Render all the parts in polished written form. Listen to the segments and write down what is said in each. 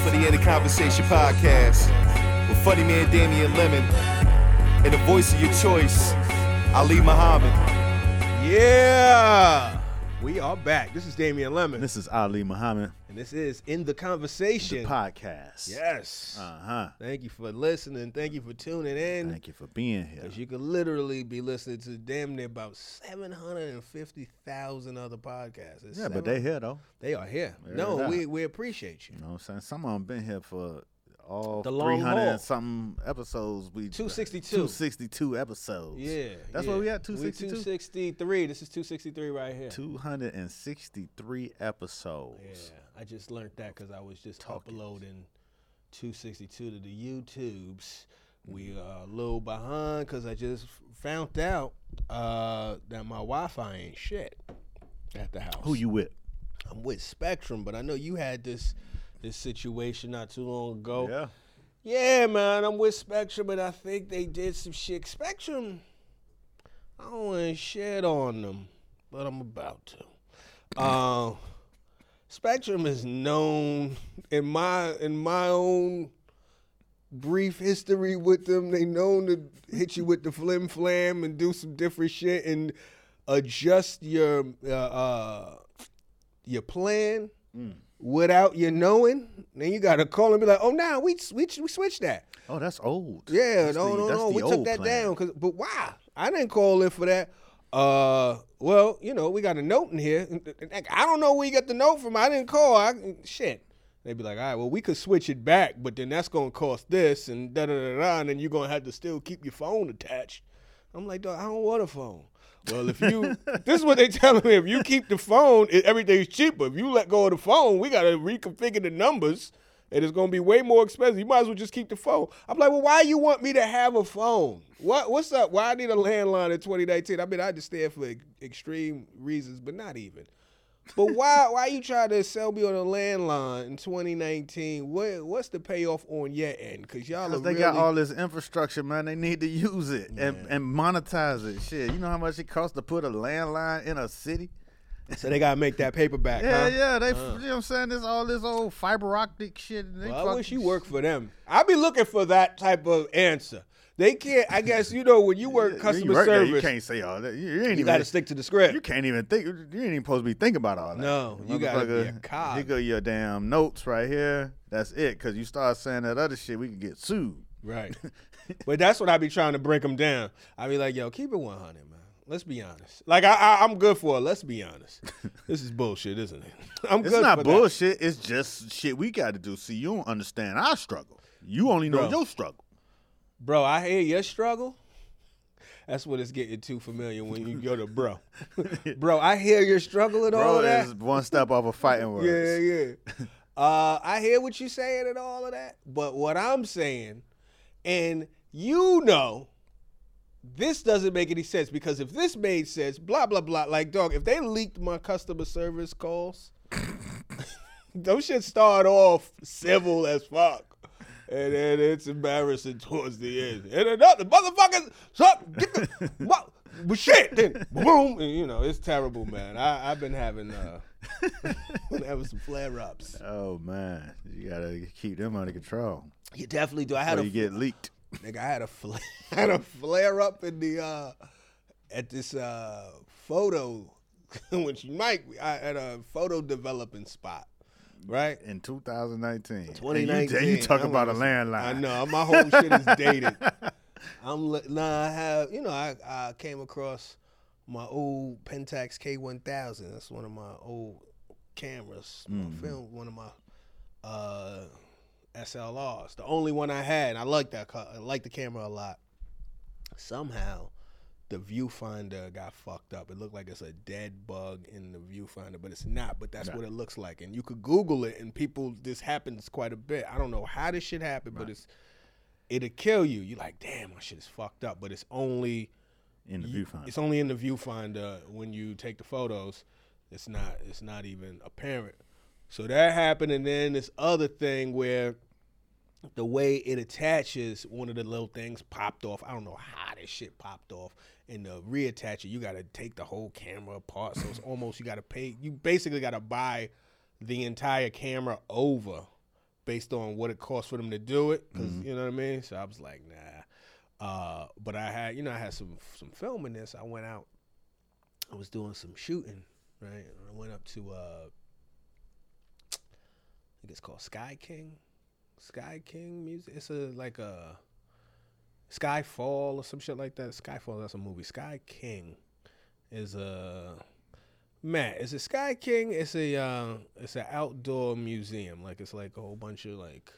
for the End of Conversation podcast with funny man Damian Lemon and the voice of your choice, Ali Muhammad. Yeah, we are back. This is Damian Lemon. This is Ali Muhammad. And this is In the Conversation. The podcast. Yes. Thank you for listening. Thank you for tuning in. Thank you for being here. Because you could literally be listening to damn near about 750,000 other podcasts. Yeah, but they here, though. They are here. We appreciate you. You know what I'm saying? Some of them been here for all the long 300 haul. and something episodes. 262. 262 episodes. Yeah. That's what we at, 262? We 263. This is 263 right here. 263 episodes. Yeah. I just learned that because I was just uploading 262 to the YouTubes. We are a little behind because I just found out that my Wi-Fi ain't shit at the house. Who you with? I'm with Spectrum, but I know you had this situation not too long ago. Yeah. Yeah, man, I'm with Spectrum, and I think they did some shit. Spectrum, I don't want to shit on them, but I'm about to. Spectrum is known in my own brief history with them. They known to hit you with the flim flam and do some different shit and adjust your plan without you knowing. Then you gotta call and be like, "Oh, nah, we switched that." Oh, that's old. Yeah, no, we took that down. But why? I didn't call in for that. Well, you know, we got a note in here. I don't know where you got the note from. I didn't call. Shit. They'd be like, all right, well, we could switch it back, but then that's going to cost this and da-da-da-da, and then you're going to have to still keep your phone attached. I'm like, dog, I don't want a phone. Well, if you, this is what they telling me, if you keep the phone, everything's cheaper. If you let go of the phone, we got to reconfigure the numbers, and it's going to be way more expensive. You might as well just keep the phone. I'm like, well, why you want me to have a phone? What's up? Why I need a landline in 2019? I mean, I understand for extreme reasons, but not even. But why you try to sell me on a landline in 2019? What's the payoff on your end? Because y'all are they got all this infrastructure, man. They need to use it and monetize it. Shit, you know how much it costs to put a landline in a city? So they gotta make that paper back, huh? Yeah. They, you know what I'm saying? There's all this old fiber optic shit. Well, I wish you worked for them. I be looking for that type of answer. They can't. I guess you know when you work customer service, you can't say all that. You got to stick to the script. You can't even think. You ain't even supposed to be thinking about all that. No, you got to be a cop. Here go your damn notes right here. That's it. Because you start saying that other shit, we could get sued. Right. But that's what I be trying to break them down. I be like, yo, keep it 100, man. Let's be honest. Like I'm good for it. Let's be honest. This is bullshit, isn't it? It's not bullshit. It's just shit we got to do. See, you don't understand our struggle. You only know your struggle. Bro, I hear your struggle. That's what it's getting too familiar when you go to bro. Bro, I hear your struggle and all that. Bro is one step off of fighting words. Yeah. I hear what you're saying and all of that. But what I'm saying, and you know, this doesn't make any sense because if this made sense, blah, blah, blah. Like, dog, if they leaked my customer service calls, those shit start off civil as fuck. And then it's embarrassing towards the end. And another motherfuckers, shit, then boom. And, you know, it's terrible, man. I've been having some flare-ups. Oh, man. You got to keep them under control. You definitely do. You get leaked. Nigga, I had a flare-up in the, at this photo, which I had a photo developing spot. Right? In 2019. 2019. You talk about a landline. I know. My whole shit is dated. I came across my old Pentax K1000. That's one of my old cameras. My film, one of my SLRs. The only one I had. And I like that car. I like the camera a lot. Somehow, the viewfinder got fucked up. It looked like it's a dead bug in the viewfinder, but it's not. But that's what it looks like. And you could Google it, and this happens quite a bit. I don't know how this shit happened, but it'll kill you. You're like, damn, my shit is fucked up. But it's only in the viewfinder. It's only in the viewfinder when you take the photos. It's not even apparent. So that happened, and then this other thing where the way it attaches, one of the little things popped off. I don't know how this shit popped off. And the reattach it, you got to take the whole camera apart. So it's almost, you basically got to buy the entire camera over based on what it cost for them to do it, because you know what I mean. So I was like, nah. But I had some film in this. I went out. I was doing some shooting, right? I went up to I think it's called Sky King Music. It's like a Skyfall or some shit like that. Skyfall, that's a movie. Sky King is it's a Sky King. It's an outdoor museum. Like it's like a whole bunch of like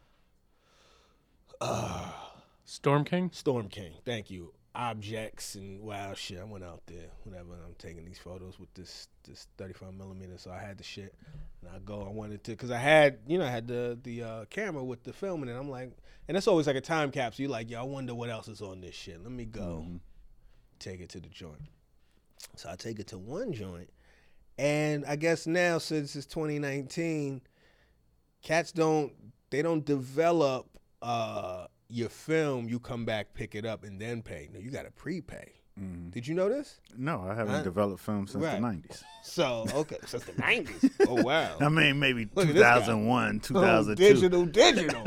Storm King. Thank you. Objects and wild shit. I went out there, whatever. And I'm taking these photos with this 35 millimeter. So I had the shit, and I wanted to, cause I had the camera with the film in it. I'm like, and it's always like a time capsule. You're like, yo, I wonder what else is on this shit. Let me go take it to the joint. So I take it to one joint, and I guess now since it's 2019, cats don't develop your film. You come back, pick it up, and then pay. No, you got to prepay. Did you know this? No, I haven't developed film since the 90s. So, okay, since the 90s. Oh, wow. I mean, maybe 2001, 2002. Oh, digital.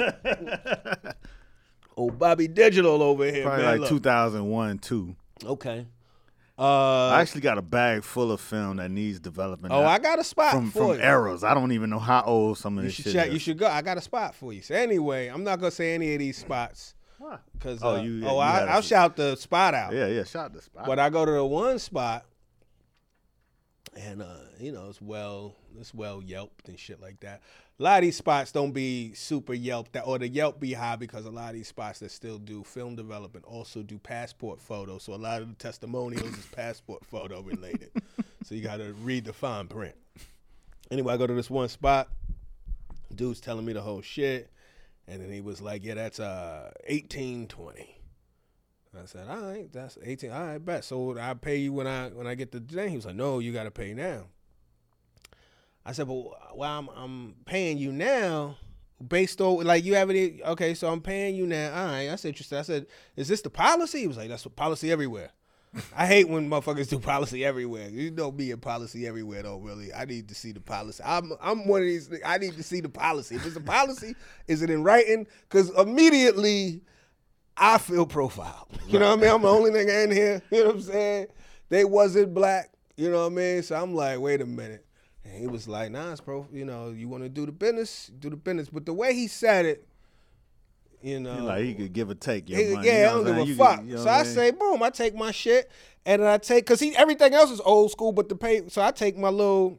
Oh, Bobby Digital over here, probably man. Like 2001, 2. Okay. I actually got a bag full of film that needs development. I got a spot for you. From eras. I don't even know how old some of this shit is. You should go. I got a spot for you. So anyway, I'm not gonna say any of these spots because I'll shout the spot out. Yeah, shout the spot. But I go to the one spot, and it's well Yelped and shit like that. A lot of these spots don't be super Yelped, or the Yelp be high because a lot of these spots that still do film development also do passport photos. So a lot of the testimonials is passport photo related. So you got to read the fine print. Anyway, I go to this one spot. Dude's telling me the whole shit. And then he was like, yeah, that's 1820. I said, all right, that's 18. All right, bet. So I pay you when I get the thing. He was like, no, you got to pay now. I said, well, I'm paying you now based on, like, you have any, okay, so I'm paying you now. All right, that's interesting. I said, is this the policy? He was like, that's what policy everywhere. I hate when motherfuckers do policy everywhere. You know me and policy everywhere, though, really. I need to see the policy. I'm one of these, I need to see the policy. If it's a policy, is it in writing? Because immediately I feel profiled. You know what I mean? I'm the only nigga in here. You know what I'm saying? They wasn't black. You know what I mean? So I'm like, wait a minute. And he was like, nah, it's you want to do the business, do the business. But the way he said it, like he could give or take your money. Yeah, I don't give a fuck. So I say, boom, I take my shit, and I take, because everything else is old school, but the pay, so I take my little,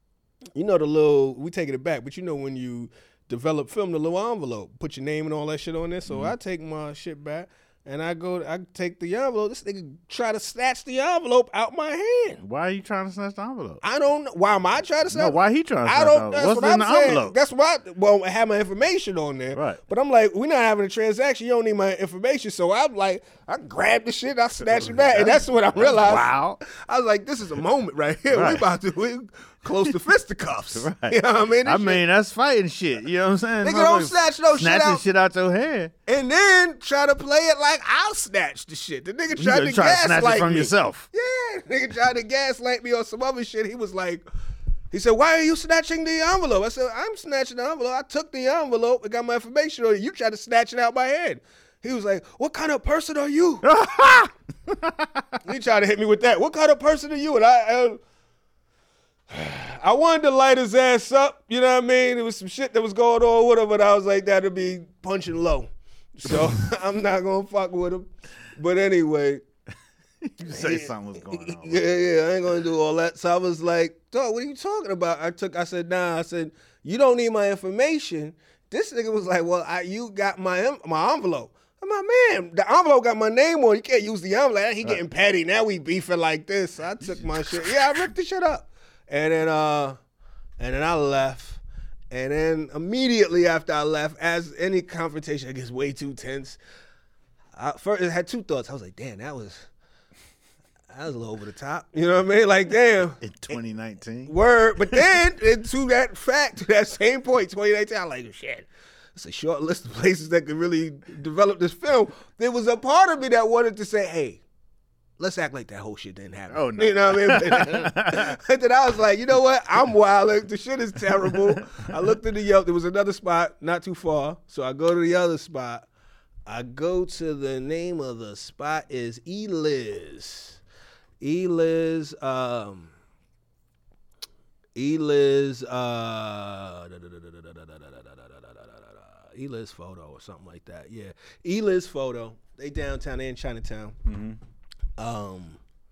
we taking it back, but when you develop film, the little envelope, put your name and all that shit on there. So I take my shit back. And I take the envelope. This nigga try to snatch the envelope out my hand. Why are you trying to snatch the envelope? I don't know. Why am I trying to snatch? No, why he trying to snatch the envelope? What's in the envelope? That's why I have my information on there. Right. But I'm like, we're not having a transaction. You don't need my information. So I'm like, I grabbed the shit, I snatched it back. And that's what I realized. Wow. I was like, this is a moment right here. Right. We close to fisticuffs. Right. You know what I mean? That's fighting shit. You know what I'm saying? Nigga, don't snatch no shit out. Snatching shit out your hand. And then try to play it like I'll snatch the shit. The nigga tried to snatch it from me. yourself. Yeah, nigga tried to gaslight me on some other shit. He said, why are you snatching the envelope? I said, I'm snatching the envelope. I took the envelope and got my information on it. You tried to snatch it out my head. He was like, what kind of person are you? He tried to hit me with that. What kind of person are you? And I wanted to light his ass up, you know what I mean? There was some shit that was going on with him, but I was like, that'd be punching low. So I'm not going to fuck with him. But anyway. You say something was going on. Yeah, I ain't going to do all that. So I was like, dog, what are you talking about? I said, nah. I said, you don't need my information. This nigga was like, well, you got my envelope. I'm like, man, the envelope got my name on it. You can't use the envelope. He getting petty. Now we beefing like this. So I took my shit. Yeah, I ripped the shit up. And then I left. And then immediately after I left, as any confrontation gets way too tense, first I had two thoughts. I was like, damn, that was a little over the top. You know what I mean? Like, damn. In 2019. Word. But then, to that same point, 2019, I was like, shit. It's a short list of places that could really develop this film. There was a part of me that wanted to say, hey, let's act like that whole shit didn't happen. Oh, no. You know what I mean? And then I was like, you know what? I'm wild. The shit is terrible. I looked at the Yelp. There was another spot not too far. So I go to the other spot. I go to the name of the spot is Eliz. Eliz Photo or something like that. Yeah. Eliz Photo. They downtown, they in Chinatown. Mm-hmm.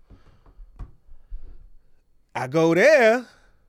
I go there.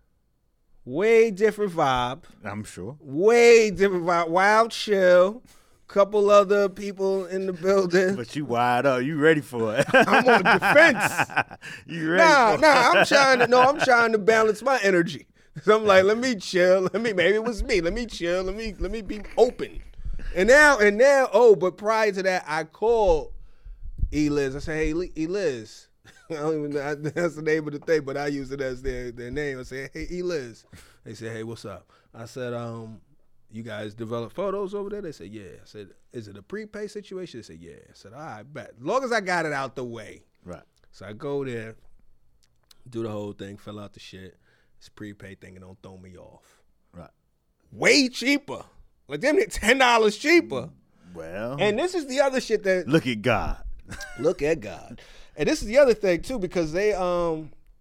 Way different vibe. I'm sure. Way different vibe. Wild chill. Couple other people in the building. But you wide up. You ready for it? I'm on defense. You ready? I'm trying to balance my energy. So I'm like, let me chill. Maybe it was me. Let me chill. Let me be open. And now, but prior to that, I called Eliz. I said, hey, Eliz. I don't even know that's the name of the thing, but I use it as their name. I said, hey, Eliz. They said, hey, what's up? I said, you guys develop photos over there? They said, yeah. I said, is it a prepay situation? They said, yeah. I said, all right, bet. As long as I got it out the way. Right. So I go there, do the whole thing, fill out the shit. It's prepay thing and don't throw me off. Right. Way cheaper. Like, damn near $10 cheaper. Well. And this is the other shit that. Look at God. Look at God. And this is the other thing, too, because they, I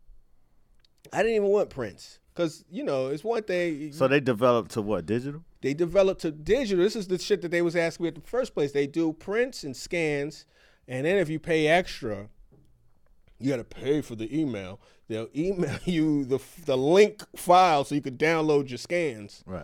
didn't even want prints. Because, it's one thing. So they developed to what, digital? They developed to digital. This is the shit that they was asking me at the first place. They do prints and scans, and then if you pay extra, you got to pay for the email. They'll email you the link file so you could download your scans. Right.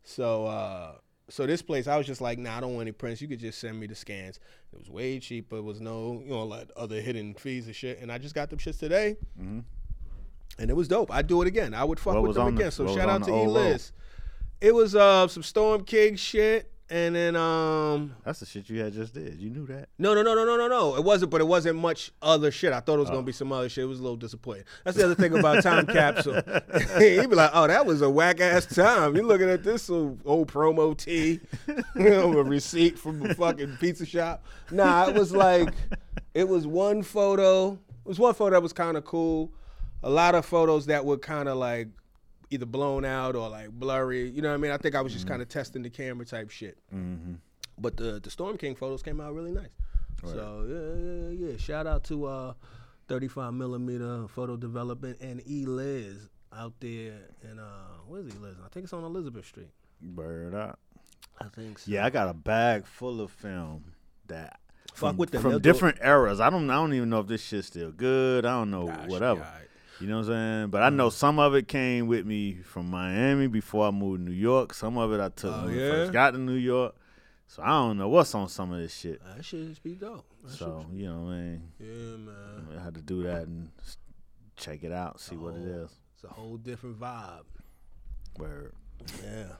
So this place, I was just like, nah, I don't want any prints. You could just send me the scans. It was way cheaper. It was no, like other hidden fees and shit. And I just got them shits today. Mm-hmm. And it was dope. I'd do it again. I would fuck with them again. So shout out to E-Liz. It was some Storm King shit, and then that's the shit you had just did. You knew that. No. It wasn't, but it wasn't much other shit. I thought it was gonna be some other shit. It was a little disappointing. That's the other thing about Time Capsule. He'd be like, "Oh, that was a whack ass time." You're looking at this old promo tee, a receipt from a fucking pizza shop. Nah, it was like, it was one photo. It was one photo that was kind of cool. A lot of photos that were kind of like either blown out or like blurry. You know what I mean? I think I was just kind of testing the camera type shit. Mm-hmm. But the Storm King photos came out really nice. Right. So yeah. Shout out to 35 millimeter photo development and Eliz out there. And where's Eliz? I think it's on Elizabeth Street. Bird up. I think so. Yeah, I got a bag full of film that fuck with them from different eras. I don't even know if this shit's still good. I don't know, whatever. You know what I'm saying? But I know some of it came with me from Miami before I moved to New York. Some of it I took when I first got to New York. So I don't know what's on some of this shit. That shit just be dope. So, you know what I mean? Yeah, man. I had to do that and check it out, see what it is. It's a whole different vibe. Word. Yeah.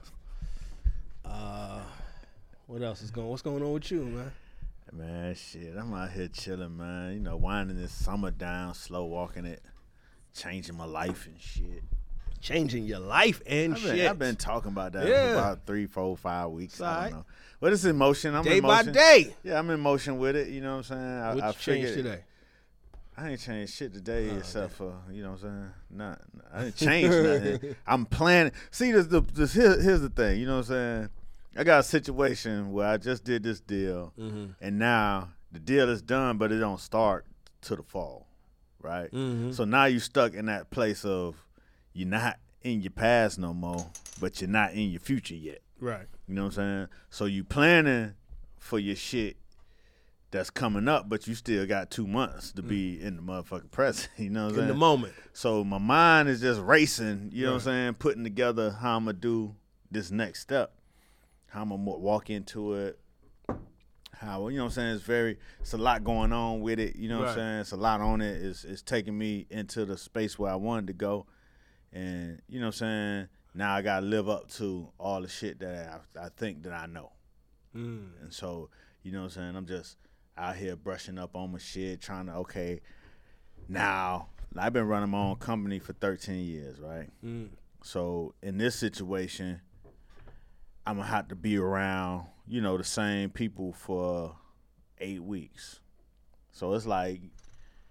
What else is what's going on with you, man? Man, shit, I'm out here chilling, man. Winding this summer down, slow walking it. Changing my life and shit. Changing your life and shit. I've been talking about that for about 3, 4, 5 weeks. I don't know. But it's in motion. I'm day in motion. by day. Yeah, I'm in motion with it. You know what I'm saying? What changed today? I ain't changed shit today except for, you know what I'm saying? I didn't change nothing. I'm planning. See, here's the thing. You know what I'm saying? I got a situation where I just did this deal, and now the deal is done, but it don't start till the fall. Right? Mm-hmm. So now you stuck in that place of you're not in your past no more, but you're not in your future yet. Right. You know what I'm saying? So you planning for your shit that's coming up, but you still got 2 months to be in the motherfucking present. You know what I'm saying? In the moment. So my mind is just racing, you know what I'm saying, putting together how I'm going to do this next step, how I'm going to walk into it. How, you know what I'm saying, it's a lot going on with it, you know what I'm saying, it's a lot on it, it's taking me into the space where I wanted to go, and, you know what I'm saying, now I got to live up to all the shit that I think that I know, and so, you know what I'm saying, I'm just out here brushing up on my shit, trying to, now, I've been running my own company for 13 years, right, so in this situation, I'm going to have to be around, the same people for 8 weeks. So it's like,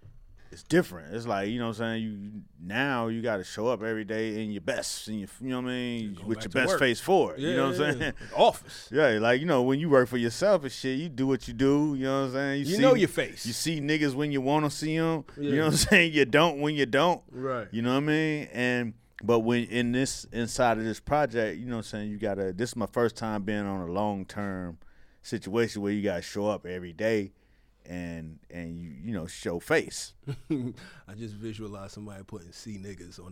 it's different. It's like, you know what I'm saying, you got to show up every day in your best, and you know what I mean, with your best face forward. You know what I'm saying? Office. Yeah, like, you know, when you work for yourself and shit, you do what you do. You know what I'm saying? You know your face. You see niggas when you want to see them. You know what I'm saying? You don't when you don't. Right. You know what I mean? But when inside of this project, you know what I'm saying, this is my first time being on a long-term situation where you got to show up every day. And you know, show face. I just visualized somebody putting "see niggas" on the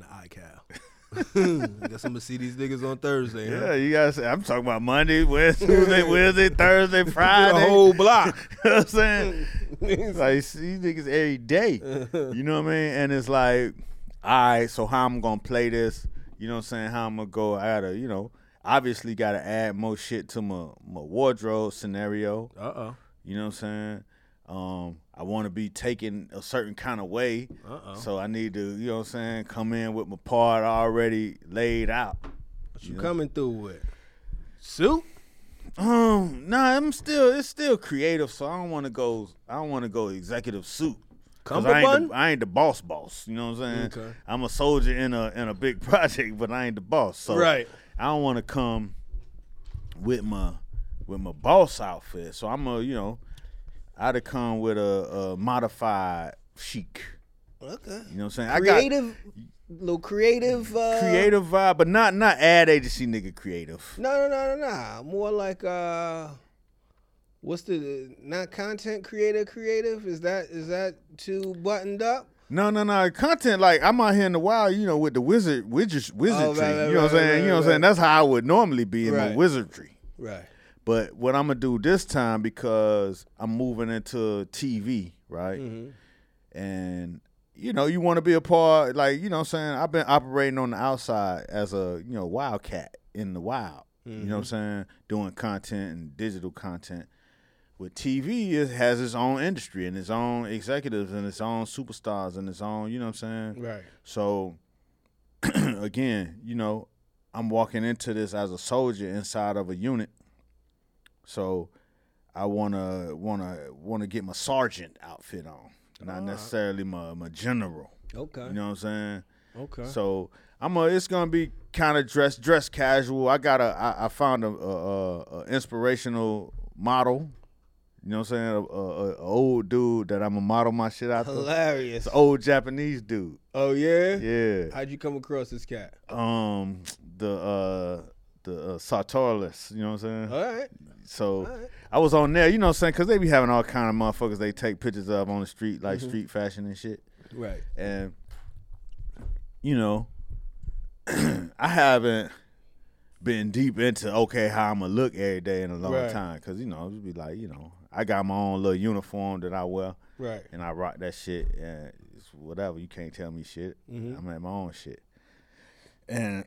iCal. I guess I'm gonna see these niggas on Thursday. Yeah, huh? you gotta say. I'm talking about Monday, Wednesday, Thursday, Friday. The whole block. You know what I'm saying? Like, see niggas every day. You know what I mean? And it's like, all right, so how I'm gonna play this? You know what I'm saying? How I'm gonna go? I gotta, you know, obviously gotta add more shit to my wardrobe scenario. You know what I'm saying? I want to be taken a certain kind of way, so I need to, you know what I'm saying, come in with my part already laid out. What you coming through with? Suit? Nah, it's still creative, so I don't want to go executive suit. Cummerbund? I ain't the boss, you know what I'm saying? Okay. I'm a soldier in a big project, but I ain't the boss. So right. I don't want to come with my boss outfit. So I'm you know, I'd have come with a modified chic. Okay. You know what I'm saying? Little creative. Creative vibe, but not ad agency nigga creative. No. More like what's not content creative? Is that too buttoned up? No. Content, like, I'm out here in the wild, you know, with the wizardry. Right, you know what I'm saying? You know what I'm saying? That's how I would normally be in my wizardry. Right. But what I'm going to do this time, because I'm moving into TV, right? Mm-hmm. And, you know, you want to be a part, like, you know what I'm saying? I've been operating on the outside as a, you know, wildcat in the wild. Mm-hmm. You know what I'm saying? Doing content and digital content. With TV, it has its own industry and its own executives and its own superstars and its own, you know what I'm saying? Right. So, again, you know, I'm walking into this as a soldier inside of a unit. So I wanna get my sergeant outfit on, not necessarily my general. Okay. You know what I'm saying? Okay. So it's gonna be kind of dress casual. I found a inspirational model. You know what I'm saying? A old dude that I'm gonna model my shit after. Hilarious. It's an old Japanese dude. Oh yeah? Yeah. How'd you come across this cat? The Sartorialist, you know what I'm saying? All right. So I was on there, you know what I'm saying? Because they be having all kind of motherfuckers they take pictures of on the street, like street fashion and shit. Right. And, you know, I haven't been deep into, how I'm going to look every day in a long time. Because, you know, it be like, you know, I got my own little uniform that I wear. Right. And I rock that shit. And it's whatever. You can't tell me shit. Mm-hmm. I'm at my own shit. And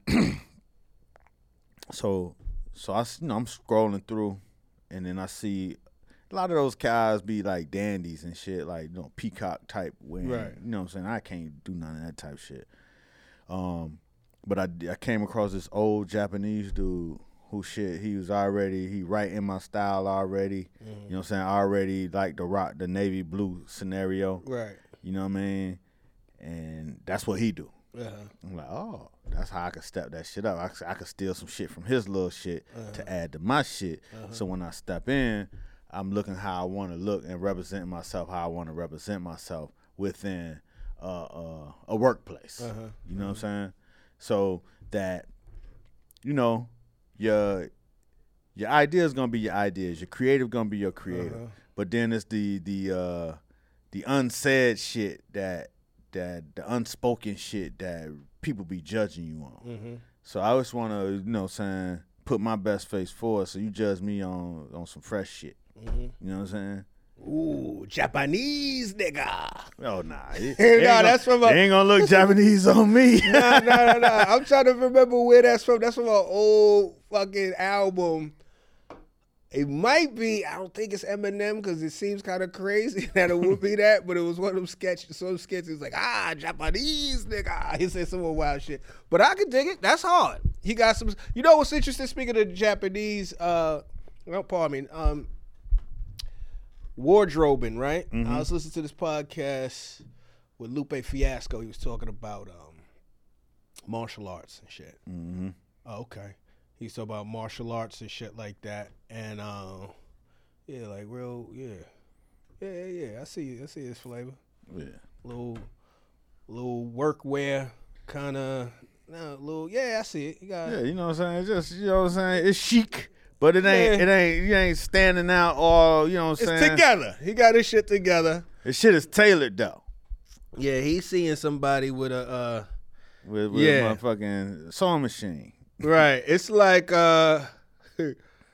So I, you know, I'm scrolling through, and then I see a lot of those guys be like dandies and shit, like, you know, peacock type wearing. Right. You know what I'm saying? I can't do none of that type shit. But I came across this old Japanese dude who he right in my style already. Mm-hmm. You know what I'm saying? I already like to rock the navy blue scenario. Right. You know what I mean? And that's what he do. Uh-huh. I'm like, oh, that's how I could step that shit up. I could steal some shit from his little shit to add to my shit. So when I step in, I'm looking how I want to look and represent myself how I want to represent myself within a workplace. You know what I'm saying? So that, you know, your idea is gonna be your ideas. Your creative gonna be your creative. But then it's the unsaid shit that the unspoken shit that people be judging you on. So I just want to, you know what I'm saying, put my best face forward so you judge me on some fresh shit. You know what I'm saying? Ooh, Japanese nigga. Oh, nah. They ain't gonna look Japanese on me. Nah. I'm trying to remember where that's from. That's from an old fucking album. It might be, I don't think it's Eminem because it seems kind of crazy that it would be that, but it was one of them sketches. Some sketches like, Japanese nigga. He said some wild shit. But I can dig it. That's hard. He got some, you know what's interesting? Speaking of Japanese, wardrobing, right? I was listening to this podcast with Lupe Fiasco, he was talking about martial arts and shit. Mm-hmm. Oh, okay. He's talking about martial arts and shit like that. And yeah, like real, yeah. I see his flavor. Yeah. Little workwear kind of. I see it. You got. Yeah, you know what I'm saying? Just, you know what I'm saying? It's chic, but it ain't. You ain't standing out all. You know what I'm saying? It's together. He got his shit together. His shit is tailored though. Yeah, he's seeing somebody with a with my fucking sewing machine. Right. It's like it's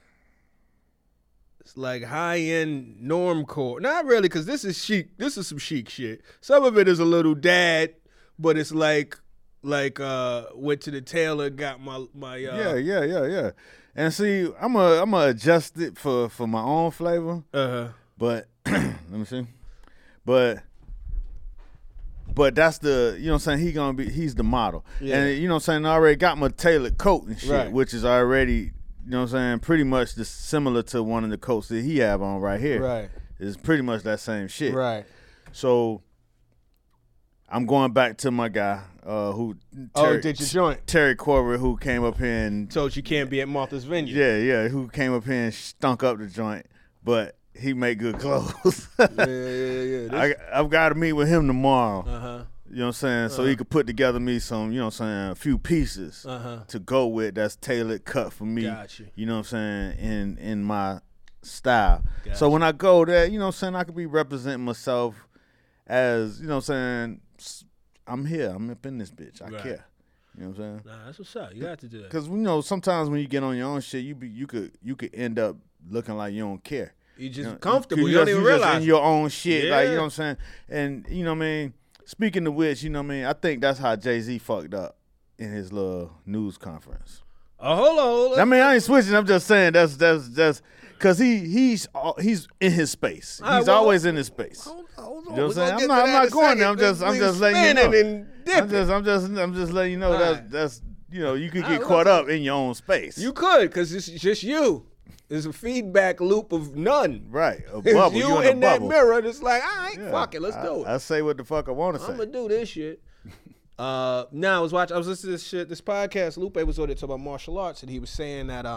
like high end normcore. Not really, because this is chic. This is some chic shit. Some of it is a little dad, but it's like went to the tailor, got my Yeah. And see, I'm gonna adjust it for my own flavor. But let me see. But that's the, you know what I'm saying, he's the model. Yeah. And you know what I'm saying, I already got my tailored coat and shit, right, which is already, you know what I'm saying, pretty much similar to one of the coats that he have on right here. Right. It's pretty much that same shit. Right. So I'm going back to my guy did your joint. Terry Corbett, who came up here and told you can't be at Martha's Vineyard. Yeah, who came up here and stunk up the joint, but he made good clothes. Yeah. I've got to meet with him tomorrow. You know what I'm saying? So he could put together me some, you know what I'm saying, a few pieces to go with that's tailored cut for me. Gotcha. You know what I'm saying, in my style. Gotcha. So when I go there, you know what I'm saying, I could be representing myself as, you know what I'm saying, I'm here. I'm up in this bitch. I care. You know what I'm saying? Nah, that's what's up. You got to do that. Because, you know, sometimes when you get on your own shit, you could end up looking like you don't care. You just comfortable. You don't even realize. Just in your own shit. Yeah. Like, you know what I'm saying? And, you know what I mean? Speaking of which, you know what I mean? I think that's how Jay-Z fucked up in his little news conference. Oh, hold on. I mean, I ain't switching. I'm just saying that's because he's in his space. He's always in his space. Hold on. You know what I'm saying? I'm not going there. I'm just letting you know. I'm just letting you know that's you know, you could get caught up in your own space. You could, because it's just you. There's a feedback loop of none. Right. A bubble. You in that mirror, it's like, all right, fuck it, let's do it. I say what the fuck I want to say. I'm going to do this shit. Now, I was listening to this podcast. Lupe was on it talking about martial arts, and he was saying that,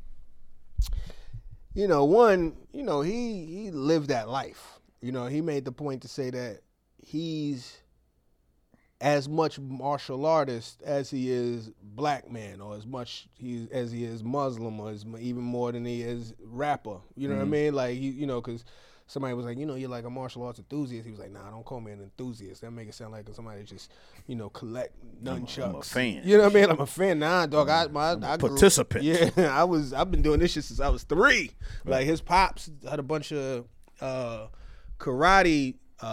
you know, he lived that life. You know, he made the point to say that he's as much martial artist as he is black man, or as much as he is Muslim, or even more than he is rapper. You know what I mean? Like, you know, because somebody was like, you know, you're like a martial arts enthusiast. He was like, nah, don't call me an enthusiast. That make it sound like somebody just, you know, collect nunchucks. I'm a fan. You know what I mean? I'm a fan. Nah, dog. I participant. I've been doing this shit since I was 3. Right. Like, his pops had a bunch of karate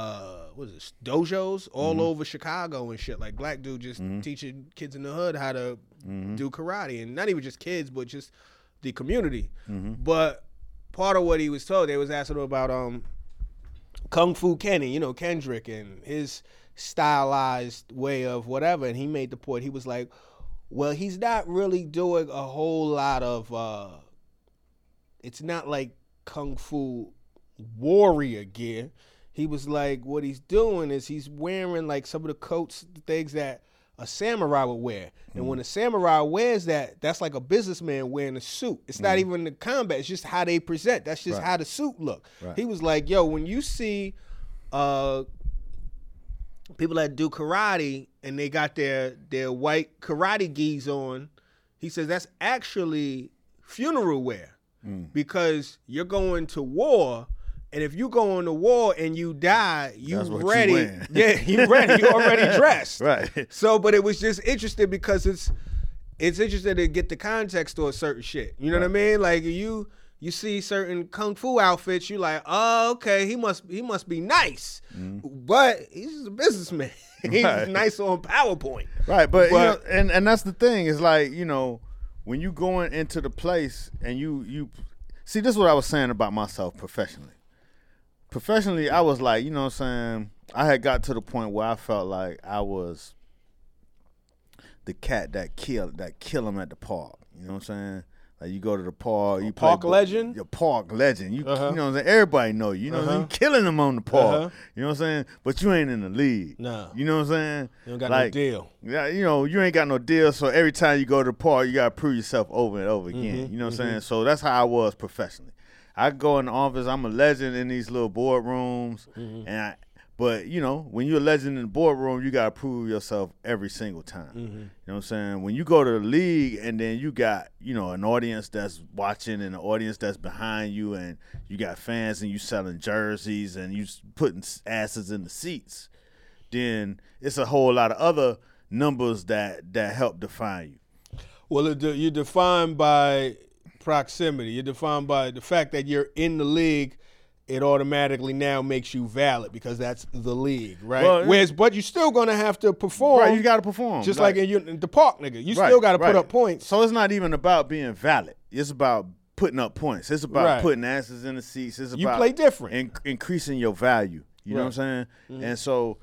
dojos all over Chicago and shit. Like, black dude just teaching kids in the hood how to do karate, and not even just kids, but just the community. But part of what he was told, they was asking him about Kung Fu Kenny, you know, Kendrick, and his stylized way of whatever, and he made the point. He was like, well, he's not really doing a whole lot of it's not like Kung Fu warrior gear. He was like, what he's doing is he's wearing like some of the coats, things that a samurai would wear. And when a samurai wears that, that's like a businessman wearing a suit. It's not even the combat. It's just how they present. That's just how the suit look. Right. He was like, yo, when you see people that do karate and they got their white karate gis on, he says that's actually funeral wear because you're going to war. And if you go on the war and you die, you ready. You ready. You already dressed. Right. So, but it was just interesting because it's interesting to get the context to a certain shit. You know what I mean? Like you see certain kung fu outfits, you like, oh, okay, he must be nice, but he's just a businessman. He's nice on PowerPoint. Right. But you know, and that's the thing is like, you know, when you going into the place and you see, this is what I was saying about myself professionally. Professionally, I was like, you know what I'm saying, I had got to the point where I felt like I was the cat that kill him at the park. You know what I'm saying? Like you go to the park, you Park play legend? Your park legend. You know what I'm saying? Everybody know you. You know what I'm saying? You killing them on the park. You know what I'm saying? But you ain't in the league. No. You know what I'm saying? You don't got no deal. Yeah, you know, you ain't got no deal. So every time you go to the park, you gotta prove yourself over and over again. You know what I'm saying? So that's how I was professionally. I go in the office, I'm a legend in these little boardrooms, but you know, when you're a legend in the boardroom, you gotta prove yourself every single time. You know what I'm saying? When you go to the league and then you got, you know, an audience that's watching and an audience that's behind you, and you got fans and you selling jerseys and you putting asses in the seats, then it's a whole lot of other numbers that help define you. Well, you're defined by proximity. You're defined by the fact that you're in the league. It automatically now makes you valid because that's the league, right? Well, but you're still gonna have to perform. Right, you got to perform. Just like in the park, nigga. You still got to put up points. So it's not even about being valid. It's about putting up points. It's about putting asses in the seats. It's about you play different. Increasing your value. You know what I'm saying? And so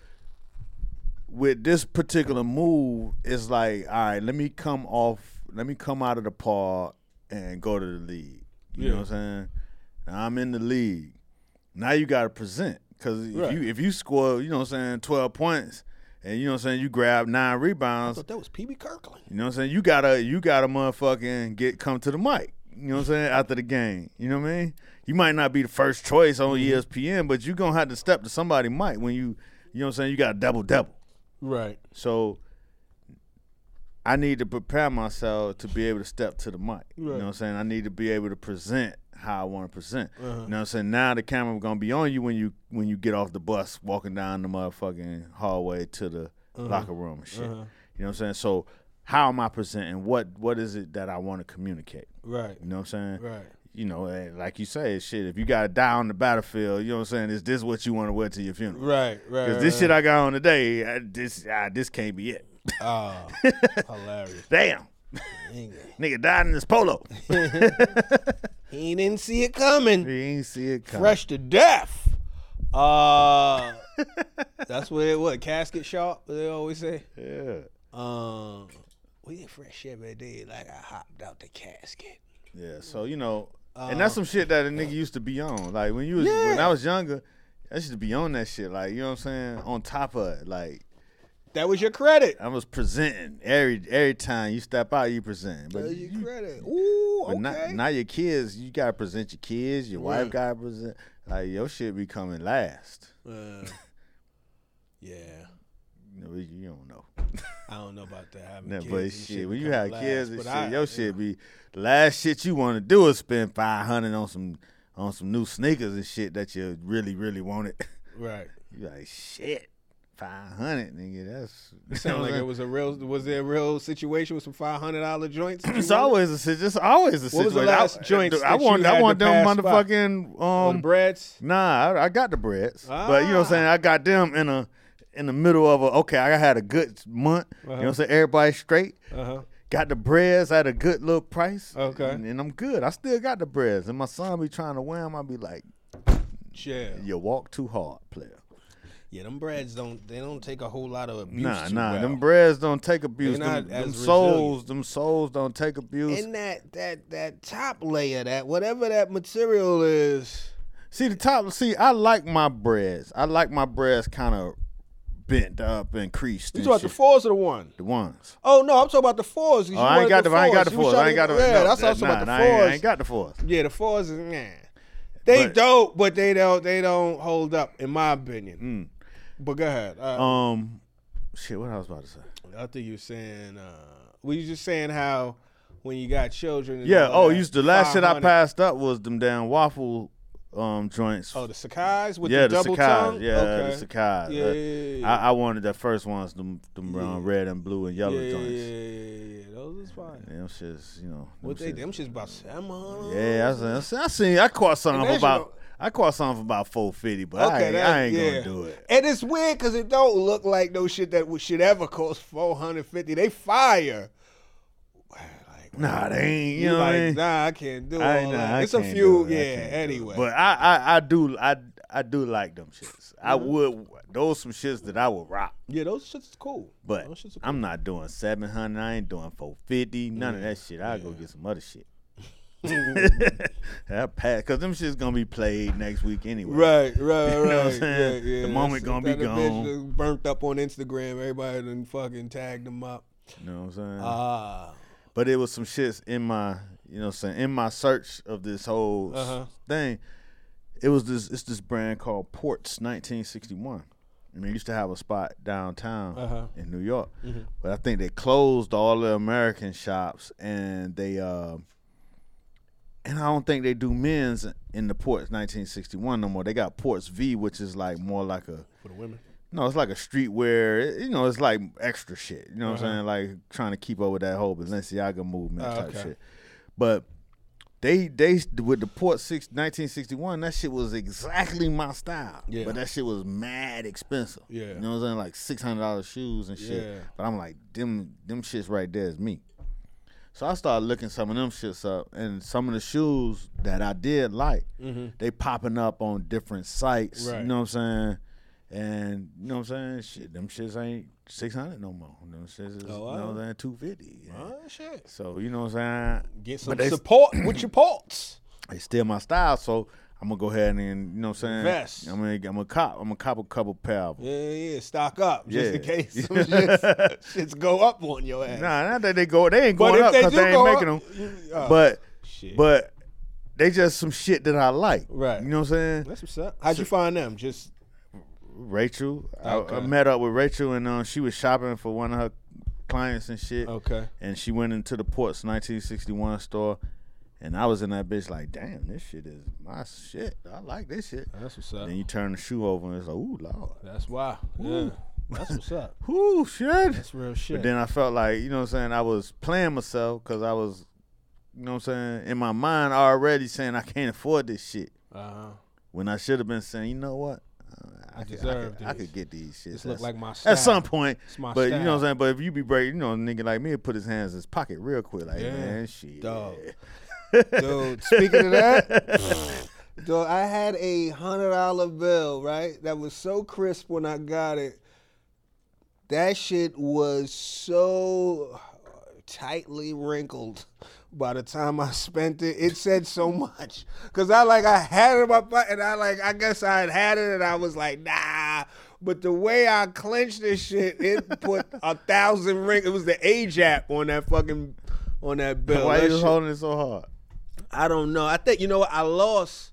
with this particular move, it's like, all right, let me come out of the park and go to the league. You know what I'm saying? Now I'm in the league. Now you got to present, because if you score, you know what I'm saying, 12 points, and you know what I'm saying, you grab 9 rebounds. I thought that was P.B. Kirkland. You know what I'm saying? You gotta motherfucking come to the mic. You know what I'm saying? After the game. You know what I mean? You might not be the first choice on ESPN, but you're gonna have to step to somebody's mic when you know what I'm saying, you got a double-double. Right. So I need to prepare myself to be able to step to the mic. You know what I'm saying? I need to be able to present how I want to present. You know what I'm saying? Now the camera gonna be on you when you get off the bus, walking down the motherfucking hallway to the locker room and shit. You know what I'm saying? So how am I presenting? What is it that I want to communicate? Right. You know what I'm saying? Right. You know, like you say, shit, if you got to die on the battlefield, you know what I'm saying, is this what you want to wear to your funeral? Right. Because this shit I got on today, this can't be it. Oh, hilarious. Damn. Nigga died in this polo. He didn't see it coming. He ain't see it coming. Fresh to death. That's what casket shop, they always say. Yeah. We get fresh every day like I hopped out the casket. Yeah, so you know, and that's some shit that a nigga used to be on. Like when I was younger, I used to be on that shit. Like, you know what I'm saying? On top of it, like. That was your credit. I was presenting every time you step out, you present. But your credit. Ooh, but okay. Not your kids. You gotta present your kids. Your wife gotta present. Like your shit be coming last. Yeah. You don't know. I don't know about that. Nah, but shit, when you have kids and shit, your shit be the last shit you want to do is spend $500 on some new sneakers and shit that you really really wanted. Right. You like shit. 500, nigga. It sounded like it was was there a real situation with some $500 joints? It's always a situation. What was the last joint? I want them motherfucking the breads. Nah, I got the breads, but you know what I'm saying. I got them in the middle of I had a good month. You know what I'm saying. Everybody straight. Got the breads at a good little price. Okay, and I'm good. I still got the breads, and my son be trying to wear them. I be like, chill. You walk too hard, player. Yeah, them breads don't take a whole lot of abuse. Nah, well. them breads don't take abuse. Them soles don't take abuse. And that top layer, that whatever that material is. I like my breads. I like my breads kind of bent up and creased. You talking about the fours or the one? The ones. Oh no, I'm talking about the fours. I ain't got the fours. Yeah, that's also about the fours. I ain't got the fours. Yeah, the fours is They dope, but they don't hold up in my opinion. But go ahead. Shit, what I was about to say? I think you were saying, were you just saying how when you got children? Yeah. The last shit I passed up was them damn waffle joints. Oh, the Sakai's with the double tongue? Yeah, okay. the Sakai's. Yeah. I wanted the first ones, them red and blue and yellow joints. Yeah. Those is fine. Them shits, you know. Them shits about $700. Yeah, I caught something about. I caught something for about $450, but I ain't gonna do it. And it's weird because it don't look like no shit that should ever cost $450. They fire. Nah, they ain't. You know what I mean? Nah, I can't do it. It's a few, anyway. But I do like them shits. I would. Those some shits that I would rock. Yeah, those shits is cool. But I'm not doing $700. I ain't doing $450. None of that shit. I'll go get some other shit. That pass, cause them shit's gonna be played next week anyway. Right. You know what I'm saying? Yeah. The moment gonna be gone. Bitch burnt up on Instagram. Everybody done fucking tagged them up. You know what I'm saying? But it was some shits in my, you know what I'm saying, in my search of this whole thing. It's this brand called Ports 1961. I mean, it used to have a spot downtown in New York, but I think they closed all the American shops, and they and I don't think they do men's in the Ports 1961 no more. They got Ports V, which is like more like a For the women? no, it's like a streetwear. You know, it's like extra shit. You know what I'm saying? Like trying to keep up with that whole Balenciaga movement type shit. But they with the Ports 1961, that shit was exactly my style. Yeah. But that shit was mad expensive. Yeah. You know what I'm saying? Like $600 shoes and shit. Yeah. But I'm like, them shits right there is me. So I started looking some of them shits up, and some of the shoes that I did like, they popping up on different sites. Right. You know what I'm saying? And you know what I'm saying? Shit, them shits ain't 600 no more. Them shits is, you know what I'm saying, 250. Yeah. Oh, shit. So, you know what I'm saying? Get some support with your ports. It's still my style, so I'm gonna go ahead and, you know what I'm saying? Invest. I'm gonna cop a couple pair of them. Yeah, stock up just in Yeah. case some shits go up on your ass. Nah, not that they ain't But going if up they because do they ain't go making up, them. shit. But they just some shit that I like. Right. You know what I'm saying? That's what's up. How'd you find them? Just Rachel. Okay. I met up with Rachel, and she was shopping for one of her clients and shit. okay. And she went into the Ports 1961 store, and I was in that bitch like, damn, this shit is my shit. I like this shit. That's what's up. Then you turn the shoe over, and it's like, ooh, Lord. That's why. Yeah. That's what's up. Ooh, shit. That's real shit. But then I felt like, you know what I'm saying, I was playing myself because I was, you know what I'm saying, in my mind already saying I can't afford this shit. When I should have been saying, you know what? I could get these shits. This look like my style. At some point. It's my But style. you know what I'm saying? But if you be brave, you know, a nigga like me put his hands in his pocket real quick. Like, Yeah. man, shit. Dog. Dude, speaking of that, dude, I had a $100 bill, right? That was so crisp when I got it. That shit was so tightly wrinkled by the time I spent it. It said so much. Cause I had it in my butt, and I guess I had it and I was like, nah. But the way I clenched this shit, it put 1,000 rings. It was the AJAP on that bill. Why That you shit- holding it so hard? I don't know. I think, you know what? I lost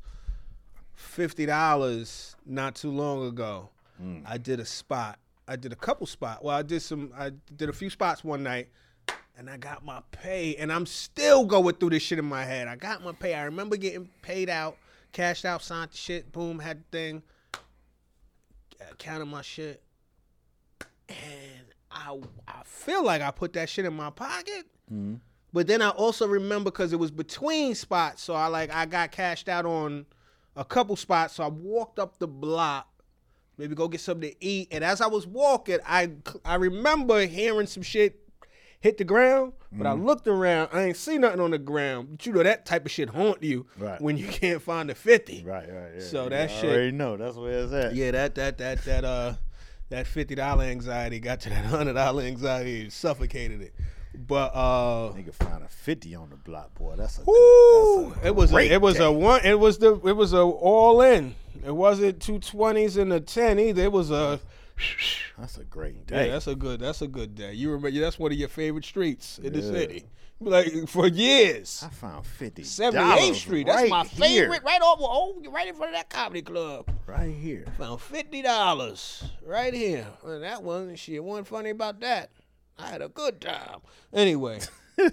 $50 not too long ago. I did a spot. I did a couple spots. Well, I did a few spots one night, and I got my pay, and I'm still going through this shit in my head. I got my pay. I remember getting paid out, cashed out, signed the shit, boom, had the thing, counted my shit, and I feel like I put that shit in my pocket. But then I also remember, because it was between spots, so I got cashed out on a couple spots, so I walked up the block, maybe go get something to eat, and as I was walking, I remember hearing some shit hit the ground, but I looked around, I ain't see nothing on the ground. But you know that type of shit haunt you when you can't find the 50. Right, yeah. So that shit. I already know. That's where it's at. Yeah, that $50 anxiety got to that $100 anxiety and suffocated it. But Nigga find a 50 on the block, boy. That's a it was a all in. It wasn't 220s and a 10 either. It was a That's a great day. Yeah, that's a good day. You remember that's one of your favorite streets in the city. Like for years. I found 50. 78th Street. That's my here. favorite. Right in front of that comedy club. Right here. Found $50 right here. Well, that wasn't shit. Wasn't funny about that. I had a good time. Anyway, do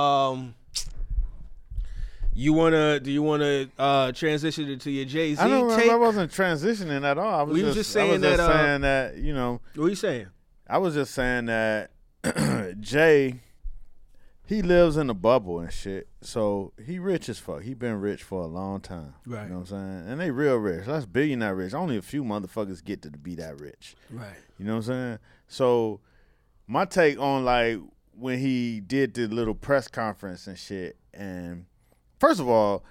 you wanna transition into your Jay-Z I don't take? I wasn't transitioning at all. I was just saying that, you know. What are you saying? I was just saying that Jay, he lives in a bubble and shit. So he rich as fuck. He been rich for a long time. Right. You know what I'm saying? And they real rich. That's billionaire rich. Only a few motherfuckers get to be that rich. Right. You know what I'm saying? So my take on like when he did the little press conference and shit, and first of all,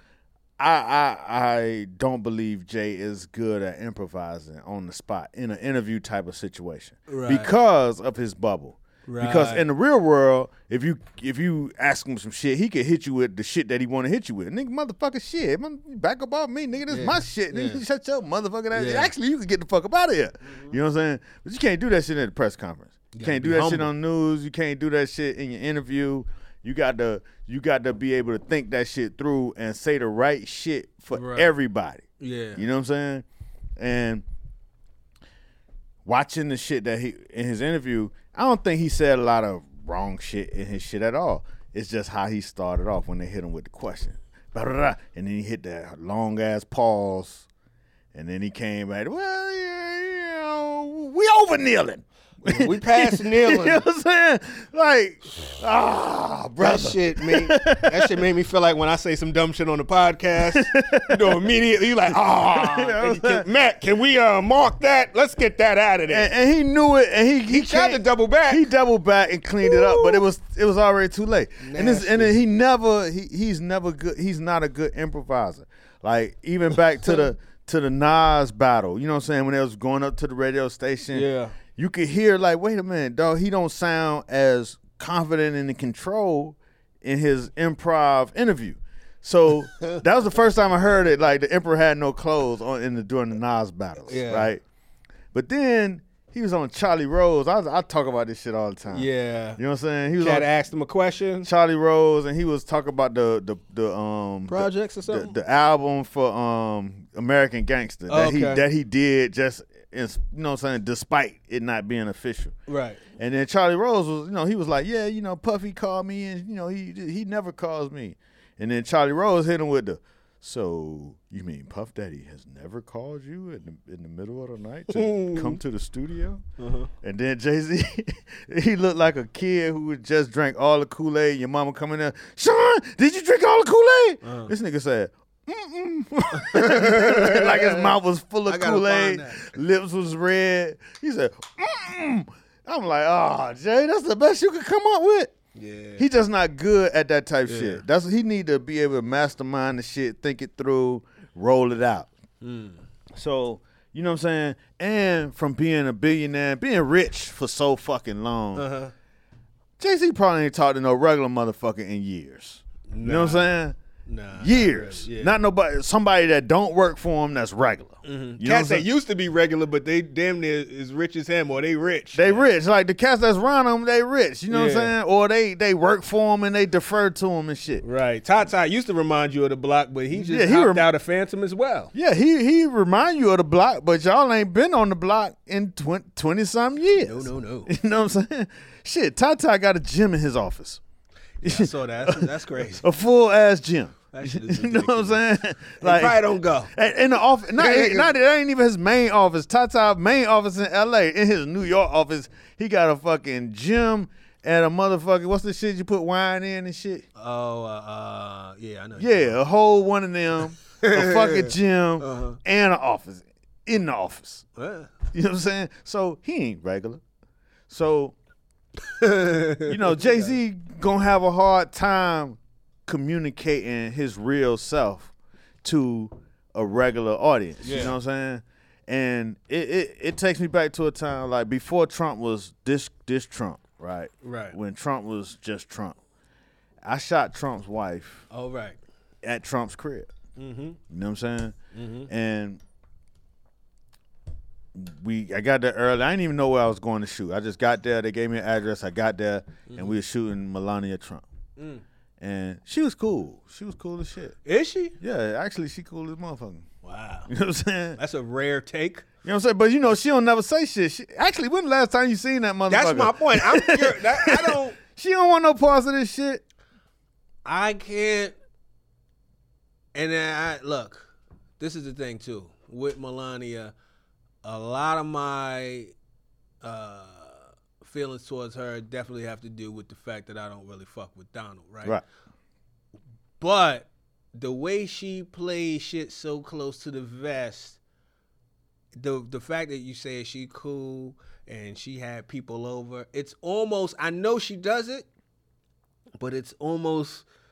I don't believe Jay is good at improvising on the spot in an interview type of situation because of his bubble. Right. Because in the real world, if you ask him some shit, he could hit you with the shit that he want to hit you with. Nigga, motherfucker, shit. Back up off me, nigga. This is my shit. Nigga, shut your motherfucking ass. Yeah. Actually, you can get the fuck up out of here. You know what I'm saying? But you can't do that shit at the press conference. You can't do that shit on news. You can't do that shit in your interview. You got to be able to think that shit through and say the right shit for everybody. Yeah. You know what I'm saying? And watching the shit that he in his interview, I don't think he said a lot of wrong shit in his shit at all. It's just how he started off when they hit him with the question. And then he hit that long ass pause. And then he came back, well, you know, we over kneeling. We passed kneeling. You know what I'm saying? Like, brother. That shit made me feel like when I say some dumb shit on the podcast, you know, immediately you like, Matt, can we mark that? Let's get that out of there. And he knew it, and he tried to double back. He doubled back and cleaned it up, but it was already too late. Nasty. And he's never good. He's not a good improviser. Like even back to the Nas battle, you know what I'm saying? When they was going up to the radio station, yeah. You could hear like, wait a minute, dog. He don't sound as confident and in control in his improv interview. So that was the first time I heard it. Like the Emperor had no clothes during the Nas battles, right? But then he was on Charlie Rose. I talk about this shit all the time. Yeah, you know what I'm saying. He was Chad asked him a question. Charlie Rose, and he was talking about the projects or something. The album for American Gangster that he did just. You know what I'm saying, despite it not being official. Right. And then Charlie Rose was, you know, he was like, yeah, you know, Puffy called me and, you know, he never calls me. And then Charlie Rose hit him with the, so you mean Puff Daddy has never called you in the middle of the night to come to the studio? Uh-huh. And then Jay-Z, he looked like a kid who had just drank all the Kool-Aid. Your mama come in there, Sean, did you drink all the Kool-Aid? Uh-huh. This nigga said, like his mouth was full of Kool-Aid, lips was red. He said, I'm like, oh, Jay, that's the best you could come up with. Yeah. He just not good at that type shit. That's he need to be able to mastermind the shit, think it through, roll it out. So, you know what I'm saying? And from being a billionaire, being rich for so fucking long, Jay-Z probably ain't talked to no regular motherfucker in years. You know what I'm saying? Nah, years. Not, really. Not nobody. Somebody that don't work for him that's regular. Mm-hmm. Cats that used to be regular, but they damn near as rich as him, or they rich. They rich. Like the cats that's around them, they rich. You know what I'm saying? Or they work for him and they defer to him and shit. Right. Ty used to remind you of the block, but he just hopped out of Phantom as well. Yeah, he remind you of the block, but y'all ain't been on the block in 20-something years. No. You know what I'm saying? Shit, Ty got a gym in his office. Yeah, I saw that. That's crazy. A full ass gym. You know what I'm saying? Like, probably don't go. In the office, that ain't even his main office. Ty's main office in L.A. In his New York office, he got a fucking gym and a motherfucking, what's the shit you put wine in and shit? Oh, yeah, I know. Yeah, a whole one of them, a fucking gym, and an office. In the office. You know what I'm saying? So he ain't regular. So, you know, Jay-Z gonna have a hard time communicating his real self to a regular audience. You know what I'm saying? And it takes me back to a time like before Trump was this Trump, right? Right. When Trump was just Trump. I shot Trump's wife. Oh, right. At Trump's crib. Mm-hmm. You know what I'm saying? Mm-hmm. And I got there early. I didn't even know where I was going to shoot. I just got there. They gave me an address. I got there, and we were shooting Melania Trump. And she was cool. She was cool as shit. Is she? Yeah, actually, she cool as motherfucker. Wow. You know what I'm saying? That's a rare take. You know what I'm saying? But, you know, she don't never say shit. Actually, when the last time you seen that motherfucker? That's my point. I'm curious. I don't. She don't want no parts of this shit. I can't. And then, look, this is the thing, too. With Melania, a lot of my feelings towards her definitely have to do with the fact that I don't really fuck with Donald, right? Right. But the way she plays shit so close to the vest, the fact that you say she cool and she had people over, it's almost, I know she does it, but it's almost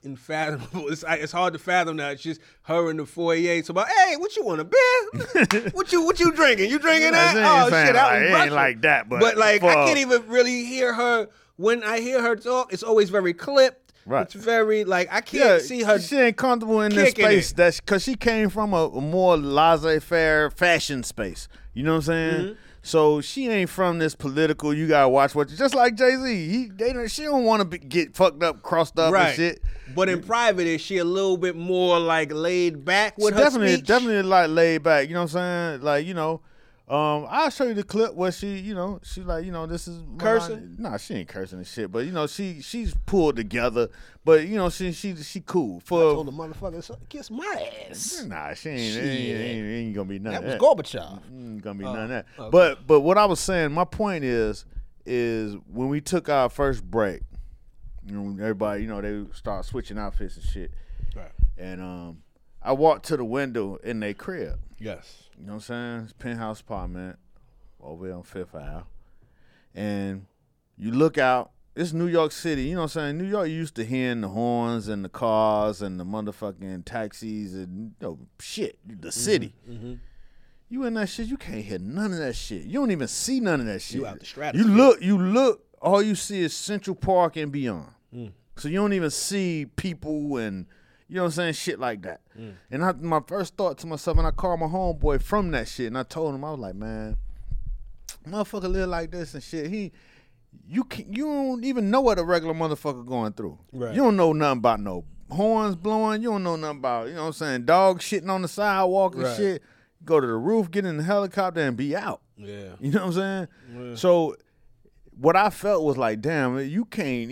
unfathomable. It's hard to fathom that. It's just her in the foyer. So about, hey, what you want, a beer? what you drinking? You drinking that? Oh shit, that was ain't like that. But like I can't even really hear her. When I hear her talk, it's always very clipped. Right. It's very like I can't see her. She ain't comfortable in this space. That's because she came from a more laissez-faire fashion space. You know what I'm saying? Mm-hmm. So she ain't from this political. You gotta watch what. Just like Jay-Z, she don't want to get fucked up, crossed up, and shit. But in private, is she a little bit more like laid back with her speech? Definitely like laid back. You know what I'm saying? Like I'll show you the clip where she like, this is cursing. Nah, she ain't cursing and shit, but she's pulled together. But she cool. I told the motherfucker, kiss my ass. Nah, she ain't gonna be none of that. That was Gorbachev. Ain't gonna be none of that. Okay. But what I was saying, my point is when we took our first break, everybody, they start switching outfits and shit. Right. And I walked to the window in their crib. Yes. You know what I'm saying? It's penthouse apartment over there on Fifth Ave. And you look out, it's New York City. You know what I'm saying? New York, you used to hearing the horns and the cars and the motherfucking taxis and shit, the city. Mm-hmm. You in that shit, you can't hear none of that shit. You don't even see none of that shit. You out the stratosphere. You look, all you see is Central Park and beyond. So you don't even see people and, you know what I'm saying, shit like that. And my first thought to myself, and I called my homeboy from that shit, and I told him, I was like, man, motherfucker live like this and shit. You don't even know what a regular motherfucker going through. Right. You don't know nothing about no horns blowing. You don't know nothing about, you know what I'm saying, dogs shitting on the sidewalk and shit. Go to the roof, get in the helicopter, and be out. Yeah. You know what I'm saying? Yeah. So what I felt was like, damn, you can't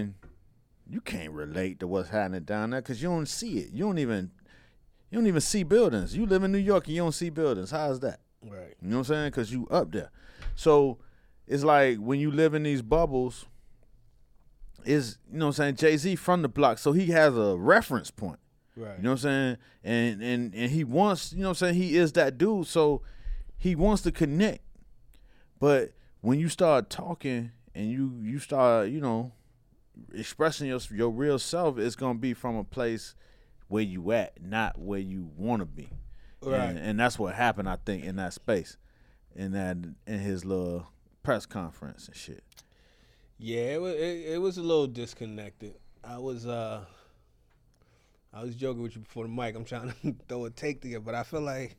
relate to what's happening down there because you don't see it. You don't even see buildings. You live in New York and you don't see buildings. How's that? Right. You know what I'm saying? Because you up there. So it's like when you live in these bubbles, you know what I'm saying, Jay-Z from the block, so he has a reference point. Right. You know what I'm saying? And he wants, you know what I'm saying, he is that dude, so he wants to connect. But when you start talking and you start, expressing your real self, it's gonna be from a place where you at, not where you want to be. Right. And that's what happened, I think, in that space, in his little press conference and shit. Yeah, it was a little disconnected. I was joking with you before the mic. I'm trying to throw a take together, but I feel like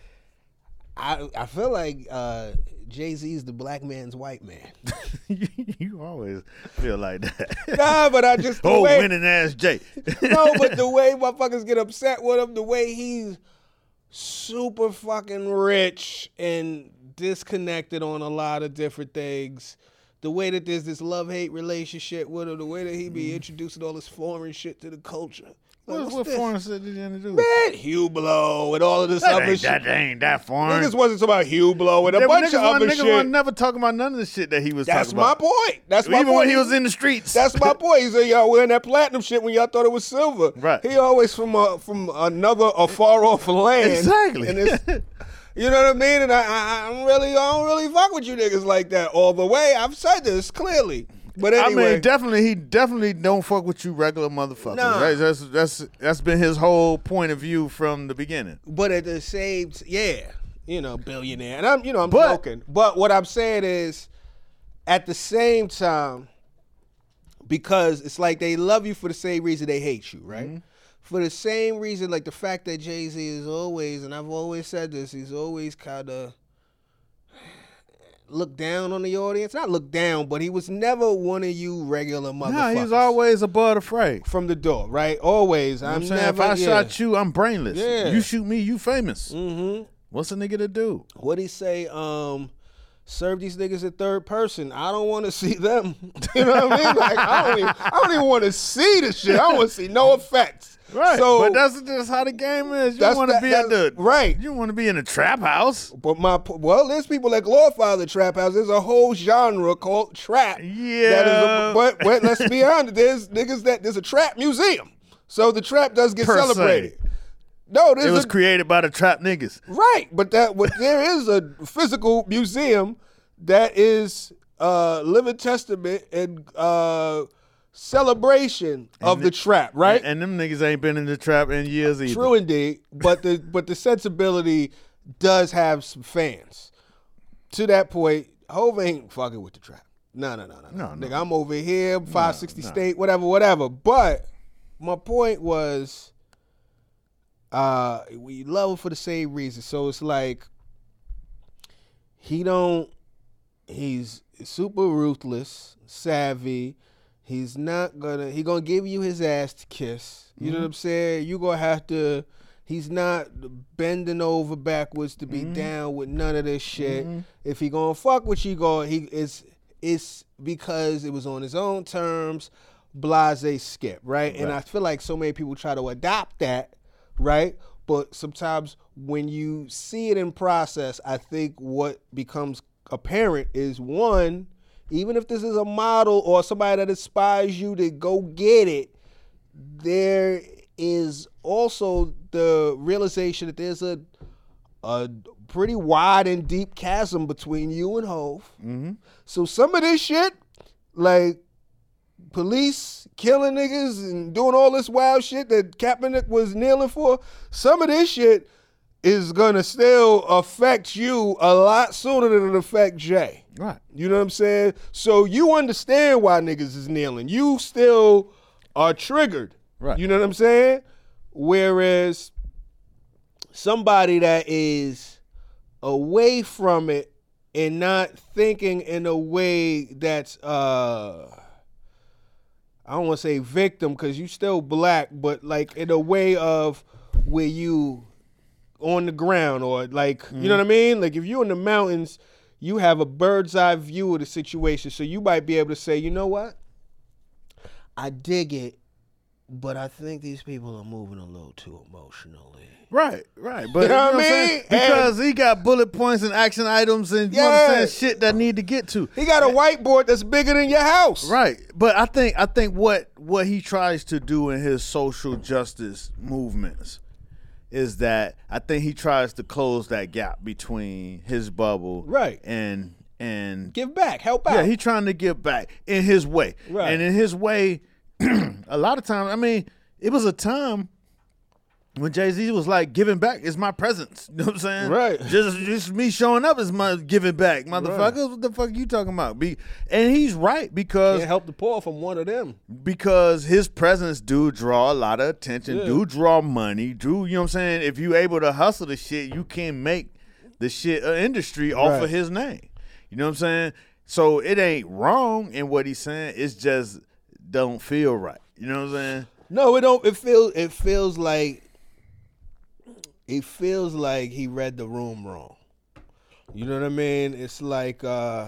Jay-Z's the black man's white man. You always feel like that. Nah, but I just winning ass Jay. No, but the way motherfuckers get upset with him, the way he's super fucking rich and disconnected on a lot of different things. The way that there's this love-hate relationship with him, the way that he be introducing all this foreign shit to the culture. What foreign shit did you introduce? Man, Hublot and all of this other shit. That ain't that foreign. Niggas wasn't talking about Hublot and a bunch of other shit. Niggas wasn't never talking about none of the shit that he was talking about. That's my point. That's my point. Even when he was in the streets. That's my point. He said y'all wearing that platinum shit when y'all thought it was silver. Right. He always from a far off land. Exactly. And you know what I mean? And I don't really fuck with you niggas like that all the way. I've said this clearly. But anyway, I mean, he definitely don't fuck with you regular motherfuckers. Nah. Right? That's been his whole point of view from the beginning. But at the same, billionaire, and I'm joking. But what I'm saying is, at the same time, because it's like they love you for the same reason they hate you, right? Mm-hmm. For the same reason, like the fact that Jay-Z is always, and I've always said this, he's always kind of look down on the audience. Not look down, but he was never one of you regular motherfuckers. Nah, he's always above the fray. From the door, right? Always. You know what I'm saying? If I shot you, I'm brainless. Yeah. You shoot me, you famous. Mm-hmm. What's a nigga to do? What'd he say? Serve these niggas in third person. I don't want to see them. You know what I mean? Like I don't even want to see the shit. I don't want to see no effects. Right, so, but that's just how the game is. You don't want to be at the right. You don't want to be in a trap house. But there's people that glorify the trap house. There's a whole genre called trap. Yeah. But let's be honest. There's a trap museum. So the trap does get celebrated. No, it was created by the trap niggas. Right, but there is a physical museum that is living testament and celebration of the trap, right? And them niggas ain't been in the trap in years either. True indeed, but the sensibility does have some fans. To that point, Hov ain't fucking with the trap. No. Nigga, I'm over here, 560 State, whatever. But my point was, we love him for the same reason. So it's like, he's super ruthless, savvy. He's gonna give you his ass to kiss. You know what I'm saying? You gonna have to, he's not bending over backwards to be down with none of this shit. If he gonna fuck with you, it's because it was on his own terms, blase skip, right? And I feel like so many people try to adopt that, right? But sometimes when you see it in process, I think what becomes apparent is, one, even if this is a model or somebody that inspires you to go get it, there is also the realization that there's a pretty wide and deep chasm between you and Hov. So some of this shit, like police killing niggas and doing all this wild shit that Kaepernick was kneeling for, some of this shit is gonna still affect you a lot sooner than it affect Jay. Right. You know what I'm saying? So you understand why niggas is kneeling. You still are triggered. Right. You know what I'm saying? Whereas somebody that is away from it and not thinking in a way that's I don't want to say victim because you still black, but like in a way of where you on the ground or like, you know what I mean? Like if you're in the mountains, you have a bird's eye view of the situation. So you might be able to say, you know what? I dig it, but I think these people are moving a little too emotionally. Right. But you know what I mean? Because he got bullet points and action items and you understand shit that need to get to. He got a whiteboard that's bigger than your house. Right. But I think what he tries to do in his social justice movements is that I think he tries to close that gap between his bubble and give back, help out. Yeah, he's trying to give back in his way. Right. And in his way, a lot of times, I mean, it was a time when Jay-Z was like, giving back is my presence. You know what I'm saying? Right. Just me showing up is my giving back. Motherfuckers, right. What the fuck are you talking about? And he's right because... Can't help the poor from one of them. Because his presence do draw a lot of attention, do draw money, you know what I'm saying? If you able to hustle the shit, you can make the shit an industry off of his name. You know what I'm saying? So it ain't wrong in what he's saying. It's just don't feel right. You know what I'm saying? No, it don't. It feels like he read the room wrong. You know what I mean? It's like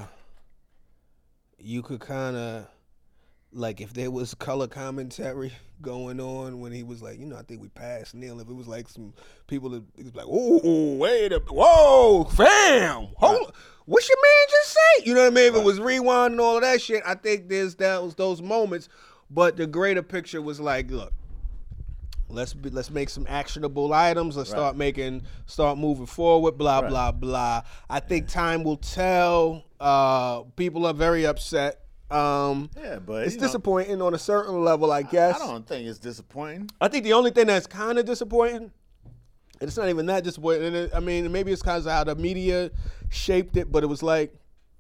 you could kind of, like if there was color commentary going on when he was like, you know, I think we passed Neil. If it was like some people that it was like, oh, whoa, fam, hold, what's your man just say? You know what I mean? If it was rewind and all of that shit, I think there's those moments. But the greater picture was like, look, let's make some actionable items. Let's start moving forward. Blah blah blah. I think time will tell. People are very upset. But it's disappointing on a certain level, I guess. I don't think it's disappointing. I think the only thing that's kind of disappointing, and it's not even that disappointing. And I mean, maybe it's because of how the media shaped it, but it was like,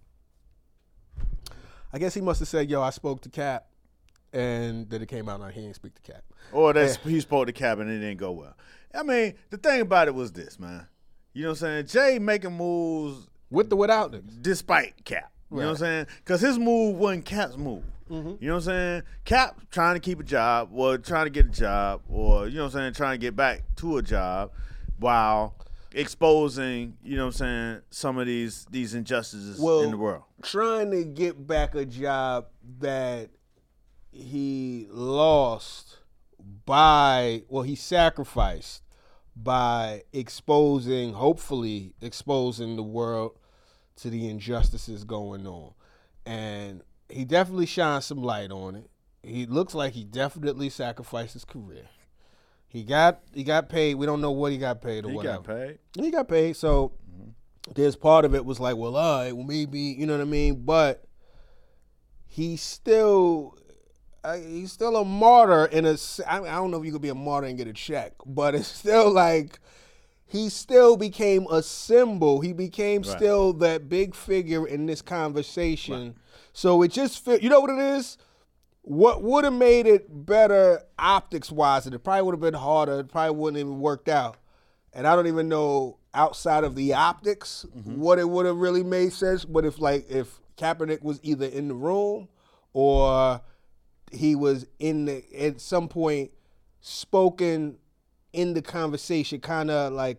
I guess he must have said, "Yo, I spoke to Cap." And then it came out like he didn't speak to Cap. Or that he spoke to Cap and it didn't go well. I mean, the thing about it was this, man. You know what I'm saying? Jay making moves with the without niggas. Despite Cap. You know what I'm saying? Because his move wasn't Cap's move. Mm-hmm. You know what I'm saying? Cap trying to keep a job or trying to get a job or, you know what I'm saying, trying to get back to a job while exposing, you know what I'm saying, some of these injustices in the world. Trying to get back a job that he lost he sacrificed by hopefully exposing the world to the injustices going on. And he definitely shines some light on it. He looks like he definitely sacrificed his career. He got paid. We don't know what he got paid or whatever. He got paid. So there's part of it was like, well, maybe, you know what I mean? But he still... he's still a martyr I don't know if you could be a martyr and get a check, but it's still like he still became a symbol. He became still that big figure in this conversation. Right. So it just you know what it is? What would have made it better optics-wise, and it probably would have been harder, it probably wouldn't even worked out. And I don't even know outside of the optics what it would have really made sense. But if Kaepernick was either in the room or he was at some point spoken in the conversation, kind of like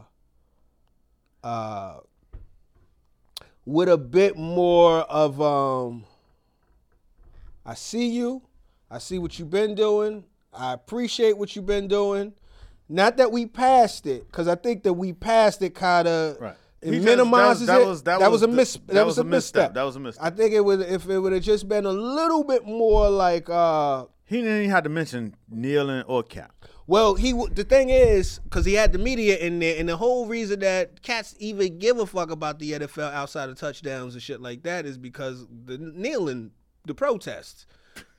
with a bit more of I see you, I see what you've been doing, I appreciate what you've been doing. Not that we passed it, because I think that we passed it kind of. Right. It minimizes it. That was a misstep. That was a misstep. I think if it would have just been a little bit more like. He didn't even have to mention kneeling or Cap. Well, the thing is, because he had the media in there, and the whole reason that cats even give a fuck about the NFL outside of touchdowns and shit like that is because the kneeling, the protests.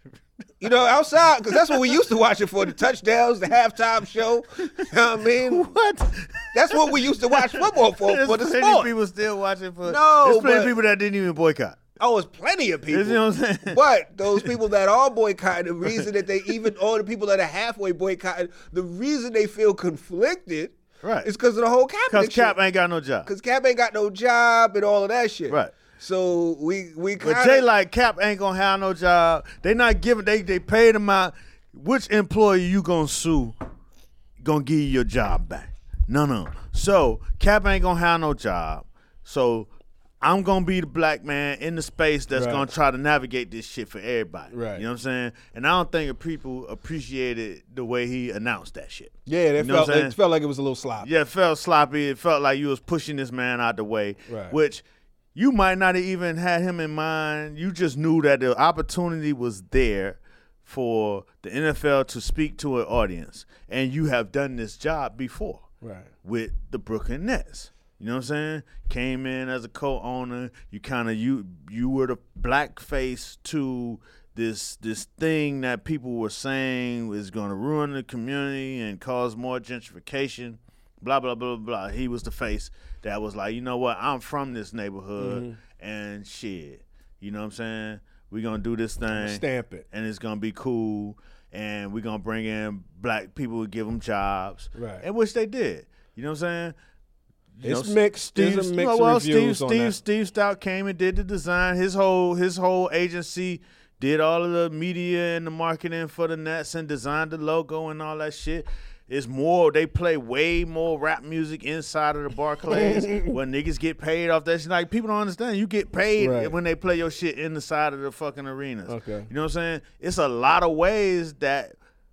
You know, outside, because that's what we used to watch it for, the touchdowns, the halftime show. You know what I mean? What? That's what we used to watch football for the sport. There's people still watching for. No, there's plenty of people that didn't even boycott. Oh, there's plenty of people. You know what I'm saying? But those people that are boycotting, the reason that they even, all the people that are halfway boycotting, the reason they feel conflicted is because of the whole Kaepernick Because Cap ain't got no job. Because Cap ain't got no job and all of that shit. Right. So we kind of. But Jay like Cap ain't gonna have no job. They not giving. They paid him out. Which employee you gonna sue? Gonna give you your job back? No. So Cap ain't gonna have no job. So I'm gonna be the black man in the space that's gonna try to navigate this shit for everybody. Right. You know what I'm saying? And I don't think people appreciated the way he announced that shit. Yeah, it felt like it was a little sloppy. Yeah, it felt sloppy. It felt like you was pushing this man out the way. Right. Which you might not have even had him in mind. You just knew that the opportunity was there for the NFL to speak to an audience. And you have done this job before with the Brooklyn Nets. You know what I'm saying? Came in as a co-owner. You kind of you were the black face to this thing that people were saying was going to ruin the community and cause more gentrification. Blah, blah, blah, blah. He was the face that was like, you know what? I'm from this neighborhood and shit. You know what I'm saying? We're going to do this thing. Stamp it. And it's going to be cool. And we're going to bring in black people and give them jobs. Right. And which they did. You know what I'm saying? It's mixed. There's mixed reviews on that. Steve Stout came and did the design. His whole agency did all of the media and the marketing for the Nets and designed the logo and all that shit. It's more, they play way more rap music inside of the Barclays where niggas get paid off that shit. Like, people don't understand. You get paid when they play your shit in the side of the fucking arenas. Okay. You know what I'm saying? It's a lot of ways that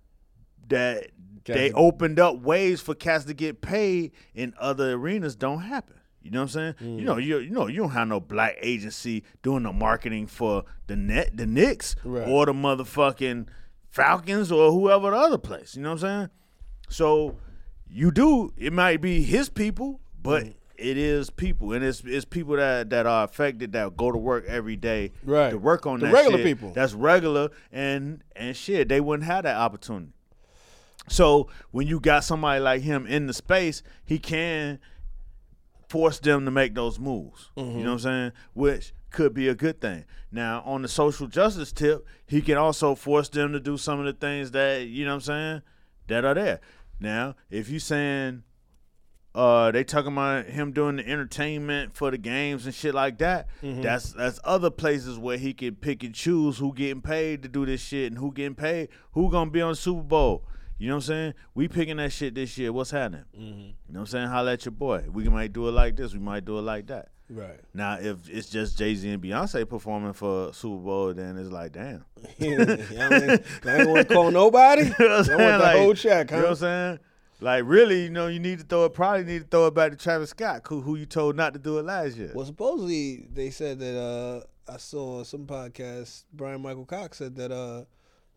they opened up ways for cats to get paid in other arenas don't happen. You know what I'm saying? You know, you don't have no black agency doing the marketing for the Knicks or the motherfucking Falcons or whoever the other place. You know what I'm saying? So you do. It might be his people, but it is people, and it's people that are affected that go to work every day to work on that regular shit. People. That's regular, and shit, they wouldn't have that opportunity. So when you got somebody like him in the space, he can force them to make those moves. You know what I'm saying? Which could be a good thing. Now, on the social justice tip, he can also force them to do some of the things that, you know what I'm saying, that are there. Now, if you saying they talking about him doing the entertainment for the games and shit like that, that's other places where he can pick and choose who getting paid to do this shit and who getting paid, who gonna be on the Super Bowl. You know what I'm saying? We picking that shit this year. What's happening? You know what I'm saying? Holla at your boy. We might do it like this. We might do it like that. Right. Now, if it's just Jay-Z and Beyonce performing for Super Bowl, then it's like, damn. You know what I mean? I ain't want to call nobody. You know what I'm I want the whole check, huh? You know what I'm saying? Like, really, you know, you probably need to throw it back to Travis Scott, who you told not to do it last year. Well, supposedly they said that I saw on some podcast, Brian Michael Cox said that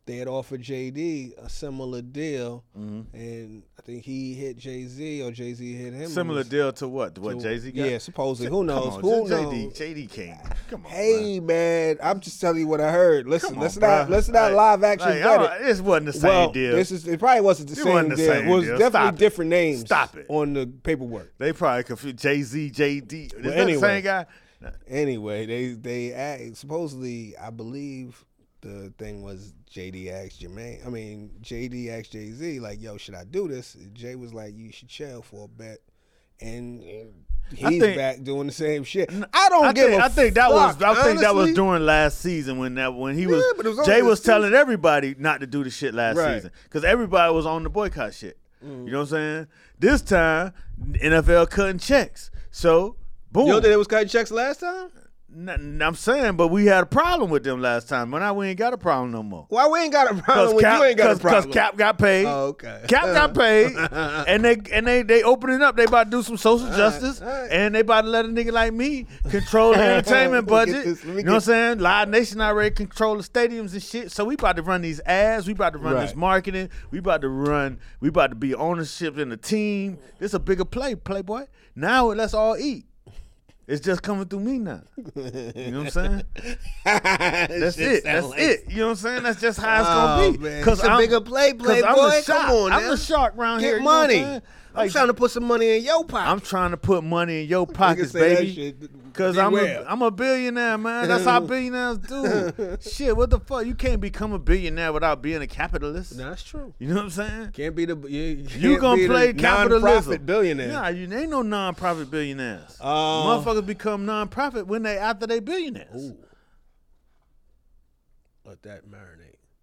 they had offered JD a similar deal, and I think he hit Jay-Z or Jay-Z hit him. Similar deal to what? To what Jay-Z got? Yeah, supposedly. Who knows? On, Who knows? JD King. Come on. Hey man, I'm just telling you what I heard. Listen, on, let's bruh. not live action vet it. This wasn't the same deal. It probably wasn't the same deal. It was definitely different names. Stop it on the paperwork. They probably confused Jay-Z, JD. Is that anyway, the same guy? Anyway, they supposedly, I believe the thing was JD asked Jay-Z, like, yo, should I do this? And Jay was like, you should chill for a bit. And he's back doing the same shit. I think that was during last season when he was Jay was telling everybody not to do the shit last season because everybody was on the boycott shit. You know what I'm saying? This time NFL cutting checks. So boom. You know that it was cutting checks last time? I'm saying, but we had a problem with them last time. But now we ain't got a problem no more. Why we ain't got a problem with you? Ain't got a problem because Cap got paid. Oh, okay. Cap got paid, and they opening up. They about to do some social justice, and they about to let a nigga like me control the entertainment budget. You know what I'm saying? Live Nation already control the stadiums and shit. So we about to run these ads. We about to run this marketing. We about to be ownership in the team. This a bigger playboy. Now let's all eat. It's just coming through me now. You know what I'm saying? That's it. You know what I'm saying? That's just how it's gonna be. Because I'm a bigger playboy. Come on, I'm the shark around here. Get money. I'm trying to put some money in your pocket. I'm trying to put money in your pockets, baby. Because I'm a billionaire, man. That's how billionaires do. Shit, what the fuck? You can't become a billionaire without being a capitalist. That's true. You know what I'm saying? Can't be you gonna play capitalism. Non-profit billionaire. Nah, you ain't no non-profit billionaires. Motherfuckers become non-profit after they billionaires. Ooh. Let that marinate.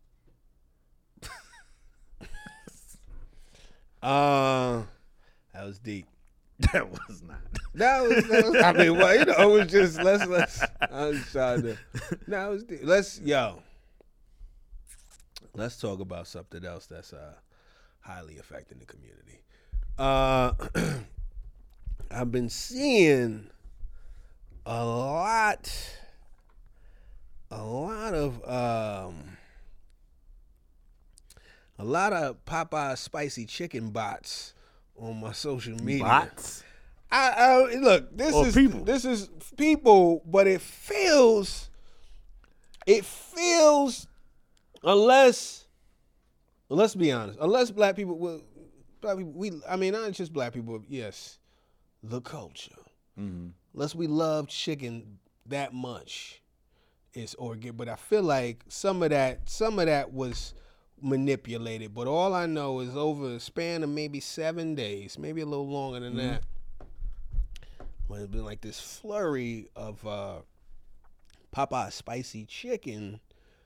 That was deep. That was not. That was I mean, well, it was just let's. I was trying to. No, it was deep. Let's talk about something else that's highly affecting the community. I've been seeing a lot of Popeye spicy chicken bots on my social media. Bots? I look, this is people, but it feels unless let's be honest, unless black people not just black people, yes, the culture. Mm-hmm. Unless we love chicken that much, but I feel like some of that was manipulated. But all I know is over a span of maybe 7 days, maybe a little longer than that, but it's been like this flurry of Popeye spicy chicken.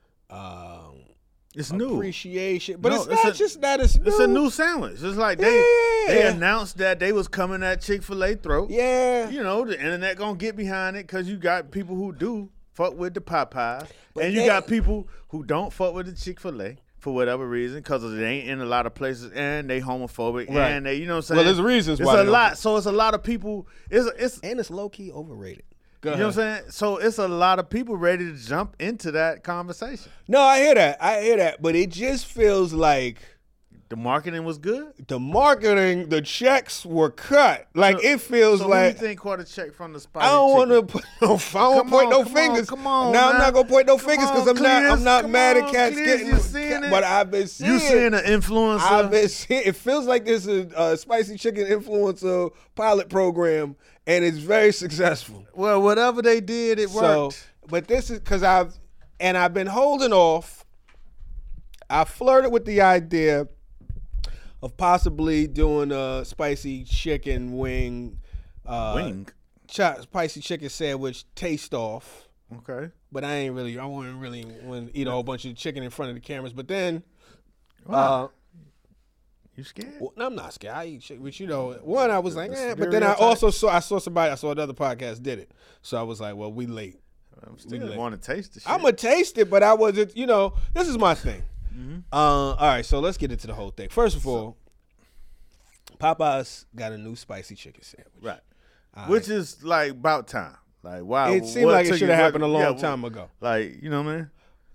It's new appreciation, but it's not just that. It's new. It's a new sandwich. It's like they announced that they was coming at Chick-fil-A throat. Yeah, you know the internet gonna get behind it because you got people who do fuck with the Popeyes, and you got people who don't fuck with the Chick-fil-A for whatever reason because it ain't in a lot of places and they homophobic and they, you know what I'm saying. Well, there's reasons it's why. It's a lot. So it's a lot of people. It's low key overrated. You know what I'm saying? So it's a lot of people ready to jump into that conversation. No, I hear that. But it just feels like the marketing was good. The checks were cut. Like it feels like. Who do you think caught a check from the spicy I don't want to point no fingers. fingers. Come on, now man. I'm not gonna point no fingers because I'm not mad at cats getting. But I've been seeing. You seeing an influencer? I've been seeing. It feels like this is a spicy chicken influencer pilot program, and it's very successful. Well, whatever they did, it worked. But this is because I've been holding off. I flirted with the idea of possibly doing a spicy chicken spicy chicken sandwich taste off. Okay. But I wouldn't really want to eat a whole bunch of chicken in front of the cameras. But then, you scared? Well, I'm not scared. I eat chicken, but I was like, but then I saw another podcast did it. So I was like, well, we late. I'm still want to taste the shit. I'm going to taste it, but I wasn't, this is my thing. Mm-hmm. All right, so let's get into the whole thing. First of all, Popeyes got a new spicy chicken sandwich. Right. Which is like about time. Like, wow. It seemed like it should have happened a long time ago. Like, you know what I mean?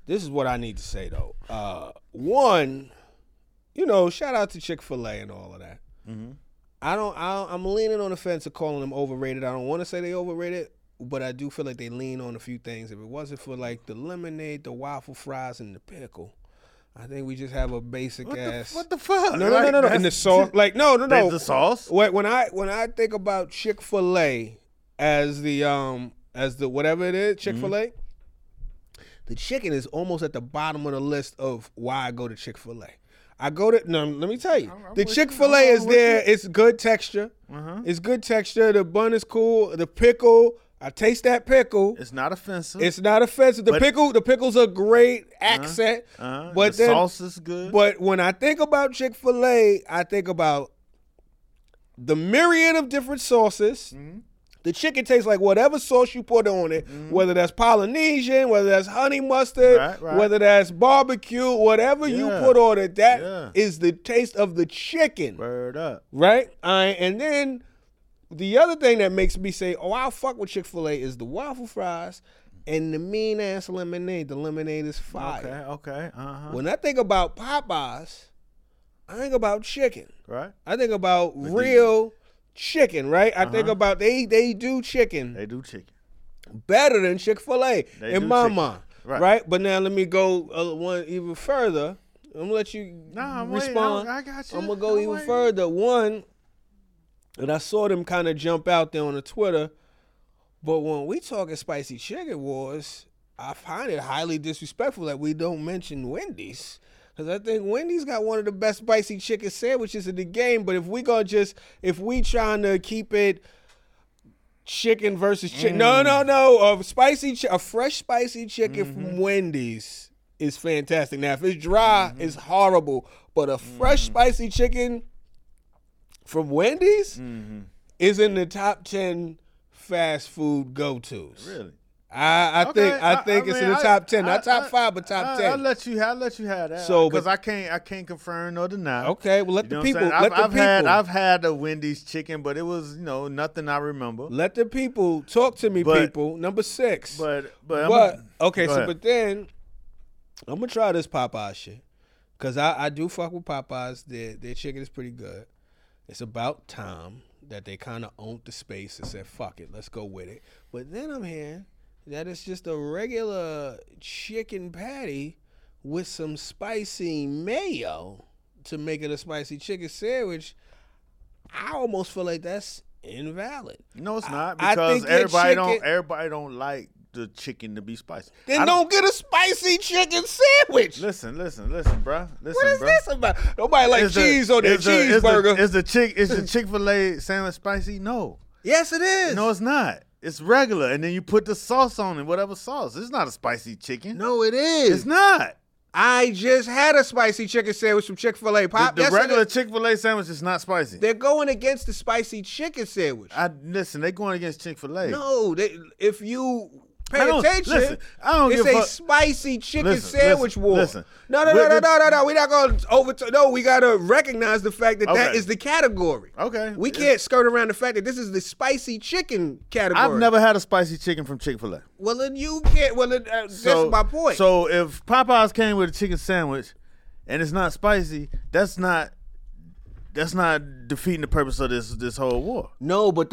This is what I need to say though. One, shout out to Chick-fil-A and all of that. Mm-hmm. I'm leaning on the fence of calling them overrated. I don't want to say they overrated, but I do feel like they lean on a few things. If it wasn't for like the lemonade, the waffle fries, and the pickle, I think we just have a basic ass. What the fuck? No. And the sauce, like no. The sauce. When I think about Chick-fil-A as the whatever it is, Chick-fil-A, the chicken is almost at the bottom of the list of why I go to Chick-fil-A. Let me tell you. The Chick-fil-A is there. It's good texture. Uh-huh. It's good texture. The bun is cool. The pickle, I taste that pickle. It's not offensive. The pickle's a great accent. But the sauce is good. But when I think about Chick-fil-A, I think about the myriad of different sauces. Mm-hmm. The chicken tastes like whatever sauce you put on it, whether that's Polynesian, whether that's honey mustard, whether that's barbecue, whatever you put on it, that is the taste of the chicken. Word up. Right? And then the other thing that makes me say, I'll fuck with Chick-fil-A is the waffle fries and the mean-ass lemonade. The lemonade is fire. Okay. Uh-huh. When I think about Popeyes, I think about chicken. Right. I think about real chicken, right? I think about they do chicken. They do chicken better than Chick-fil-A in my mind, right? But now let me go one even further. I'm gonna let you respond. I got you. I'm gonna go even further. One, and I saw them kind of jump out there on the Twitter, but when we talking spicy chicken wars, I find it highly disrespectful that we don't mention Wendy's. Because I think Wendy's got one of the best spicy chicken sandwiches in the game. But if we trying to keep it chicken versus chicken. No. A fresh spicy chicken from Wendy's is fantastic. Now, if it's dry, it's horrible. But a fresh spicy chicken from Wendy's is in the top 10 fast food go-tos. Really? I think it's in the top 10, not top 5, but top 10. I'll let you have that. So, because I can't confirm nor deny. Okay, well let the people. I've had a Wendy's chicken, but it was nothing I remember. Let the people talk to me, people. Number 6. But then I'm gonna try this Popeye shit because I do fuck with Popeyes. Their chicken is pretty good. It's about time that they kind of owned the space and said, "Fuck it, let's go with it." But then I'm hearing that it's just a regular chicken patty with some spicy mayo to make it a spicy chicken sandwich. I almost feel like that's invalid. No, it's not, because everybody don't like the chicken to be spicy. Then don't get a spicy chicken sandwich. Listen, bro. What is this about? Nobody like cheese on their cheeseburger. Is the Chick-fil-A sandwich spicy? No. Yes, it is. No, it's not. It's regular, and then you put the sauce on it, whatever sauce. It's not a spicy chicken. No, it is. It's not. I just had a spicy chicken sandwich from Chick-fil-A. The regular Chick-fil-A sandwich is not spicy. They're going against the spicy chicken sandwich. Listen, they're going against Chick-fil-A. No, if you pay attention, it's a spicy chicken sandwich war. Listen. No. We're not going to overturn. No, we got to recognize the fact that that is the category. Okay. We can't skirt around the fact that this is the spicy chicken category. I've never had a spicy chicken from Chick-fil-A. Well, then you can't. Well, that's my point. So if Popeyes came with a chicken sandwich and it's not spicy, that's not defeating the purpose of this whole war. No, but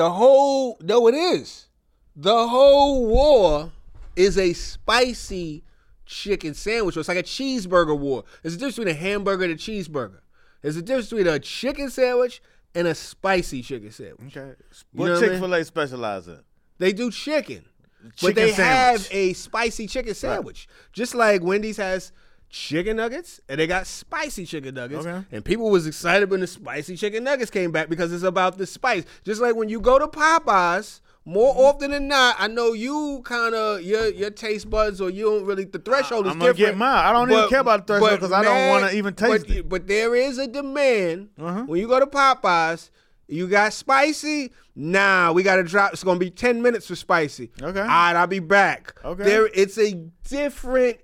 it is. The whole war is a spicy chicken sandwich. It's like a cheeseburger war. There's a difference between a hamburger and a cheeseburger. There's a difference between a chicken sandwich and a spicy chicken sandwich. Okay. What Chick-fil-A specialize in? They do chicken. But they have a spicy chicken sandwich. Right. Just like Wendy's has chicken nuggets, and they got spicy chicken nuggets. Okay. And people was excited when the spicy chicken nuggets came back because it's about the spice. Just like when you go to Popeyes, more often than not, I know you kind of, your taste buds, or you don't really, the threshold is different. I'm going to get mine. I don't even care about the threshold because I don't want to even taste it. But there is a demand. When you go to Popeyes, you got spicy? Nah, we got to drop. It's going to be 10 minutes for spicy. Okay. All right, I'll be back. Okay. It's a different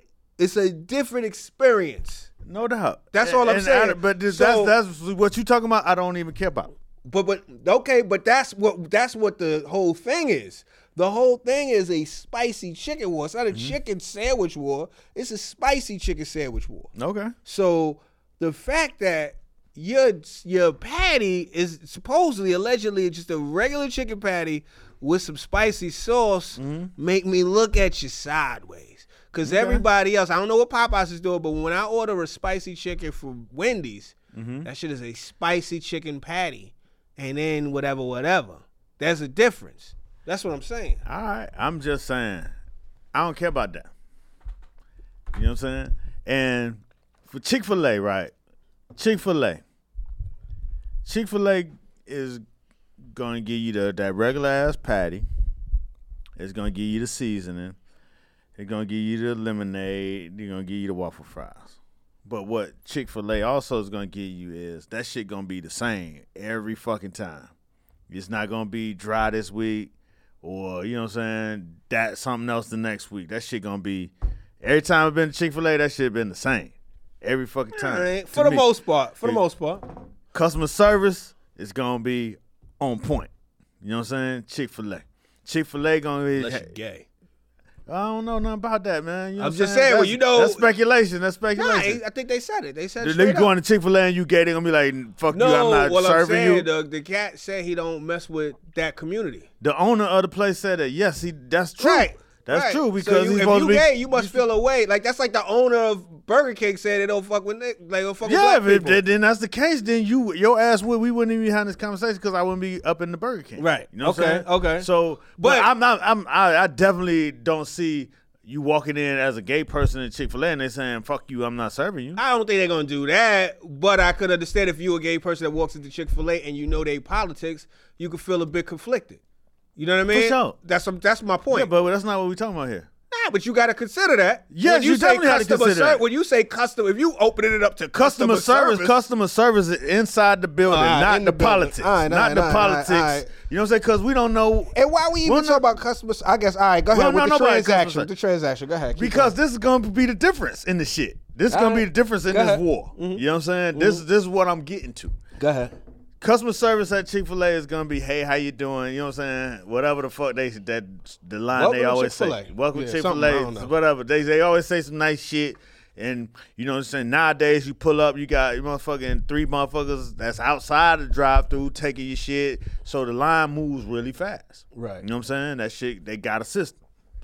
experience. No doubt. That's all I'm saying. But that's what you talking about. I don't even care about. But okay, but that's what the whole thing is. The whole thing is a spicy chicken war. It's not a chicken sandwich war. It's a spicy chicken sandwich war. Okay. So the fact that your patty is supposedly, allegedly, just a regular chicken patty with some spicy sauce make me look at you sideways. Because everybody else, I don't know what Popeyes is doing, but when I order a spicy chicken from Wendy's, that shit is a spicy chicken patty. And then whatever. There's a difference. That's what I'm saying. All right. I'm just saying, I don't care about that. You know what I'm saying? And for Chick-fil-A, right? Chick-fil-A is going to give you that regular-ass patty. It's going to give you the seasoning. It's going to give you the lemonade. They're going to give you the waffle fries. But what Chick-fil-A also is going to give you is that shit going to be the same every fucking time. It's not going to be dry this week or, you know what I'm saying, that something else the next week. That shit going to be, every time I've been to Chick-fil-A, that shit been the same. Every fucking time. Right. For the most part. Customer service is going to be on point. You know what I'm saying? Chick-fil-A. Chick-fil-A going to be. Unless you're gay. I don't know nothing about that, man. You know I'm just saying, well, you know. That's speculation. Nah, I think they said it. They said they going to Chick-fil-A and you gay, they're going to be like, fuck you, I'm not serving you. The cat said he don't mess with that community. The owner of the place said that, yes, that's true. Right. That's true because so he's supposed to be. If you gay, you must feel a way. Like, that's like the owner of Burger King said they don't fuck with with black people. If then that's the case, then your ass we wouldn't even be having this conversation because I wouldn't be up in the Burger King. Right. You know what I'm saying? Okay. So, but I definitely don't see you walking in as a gay person in Chick-fil-A and they saying, fuck you, I'm not serving you. I don't think they're going to do that, but I could understand if you're a gay person that walks into Chick-fil-A and you know they politics, you could feel a bit conflicted. You know what I mean? For sure. That's my point. Yeah, but that's not what we're talking about here. Nah, but you got to consider that. Yes, you definitely have to consider that. When you say customer, if you opening it up to customer service is inside the building, not the politics. Not the politics. You know what I'm saying? Because we don't know. And why we even talk about customers? I guess, all right, go ahead with the transaction. The transaction, go ahead. Because this is going to be the difference in the shit. This is going to be the difference in this war. You know what I'm saying? This is what I'm getting to. Go ahead. Customer service at Chick-fil-A is gonna be, hey, how you doing? You know what I'm saying? Whatever the fuck the line Welcome they always Chick-fil-A. say. Welcome to Chick-fil-A. Whatever. They always say some nice shit. And you know what I'm saying? Nowadays you pull up, you got you motherfucking 3 motherfuckers that's outside the drive-thru taking your shit. So the line moves really fast. Right. You know what I'm saying? That shit, they got a system.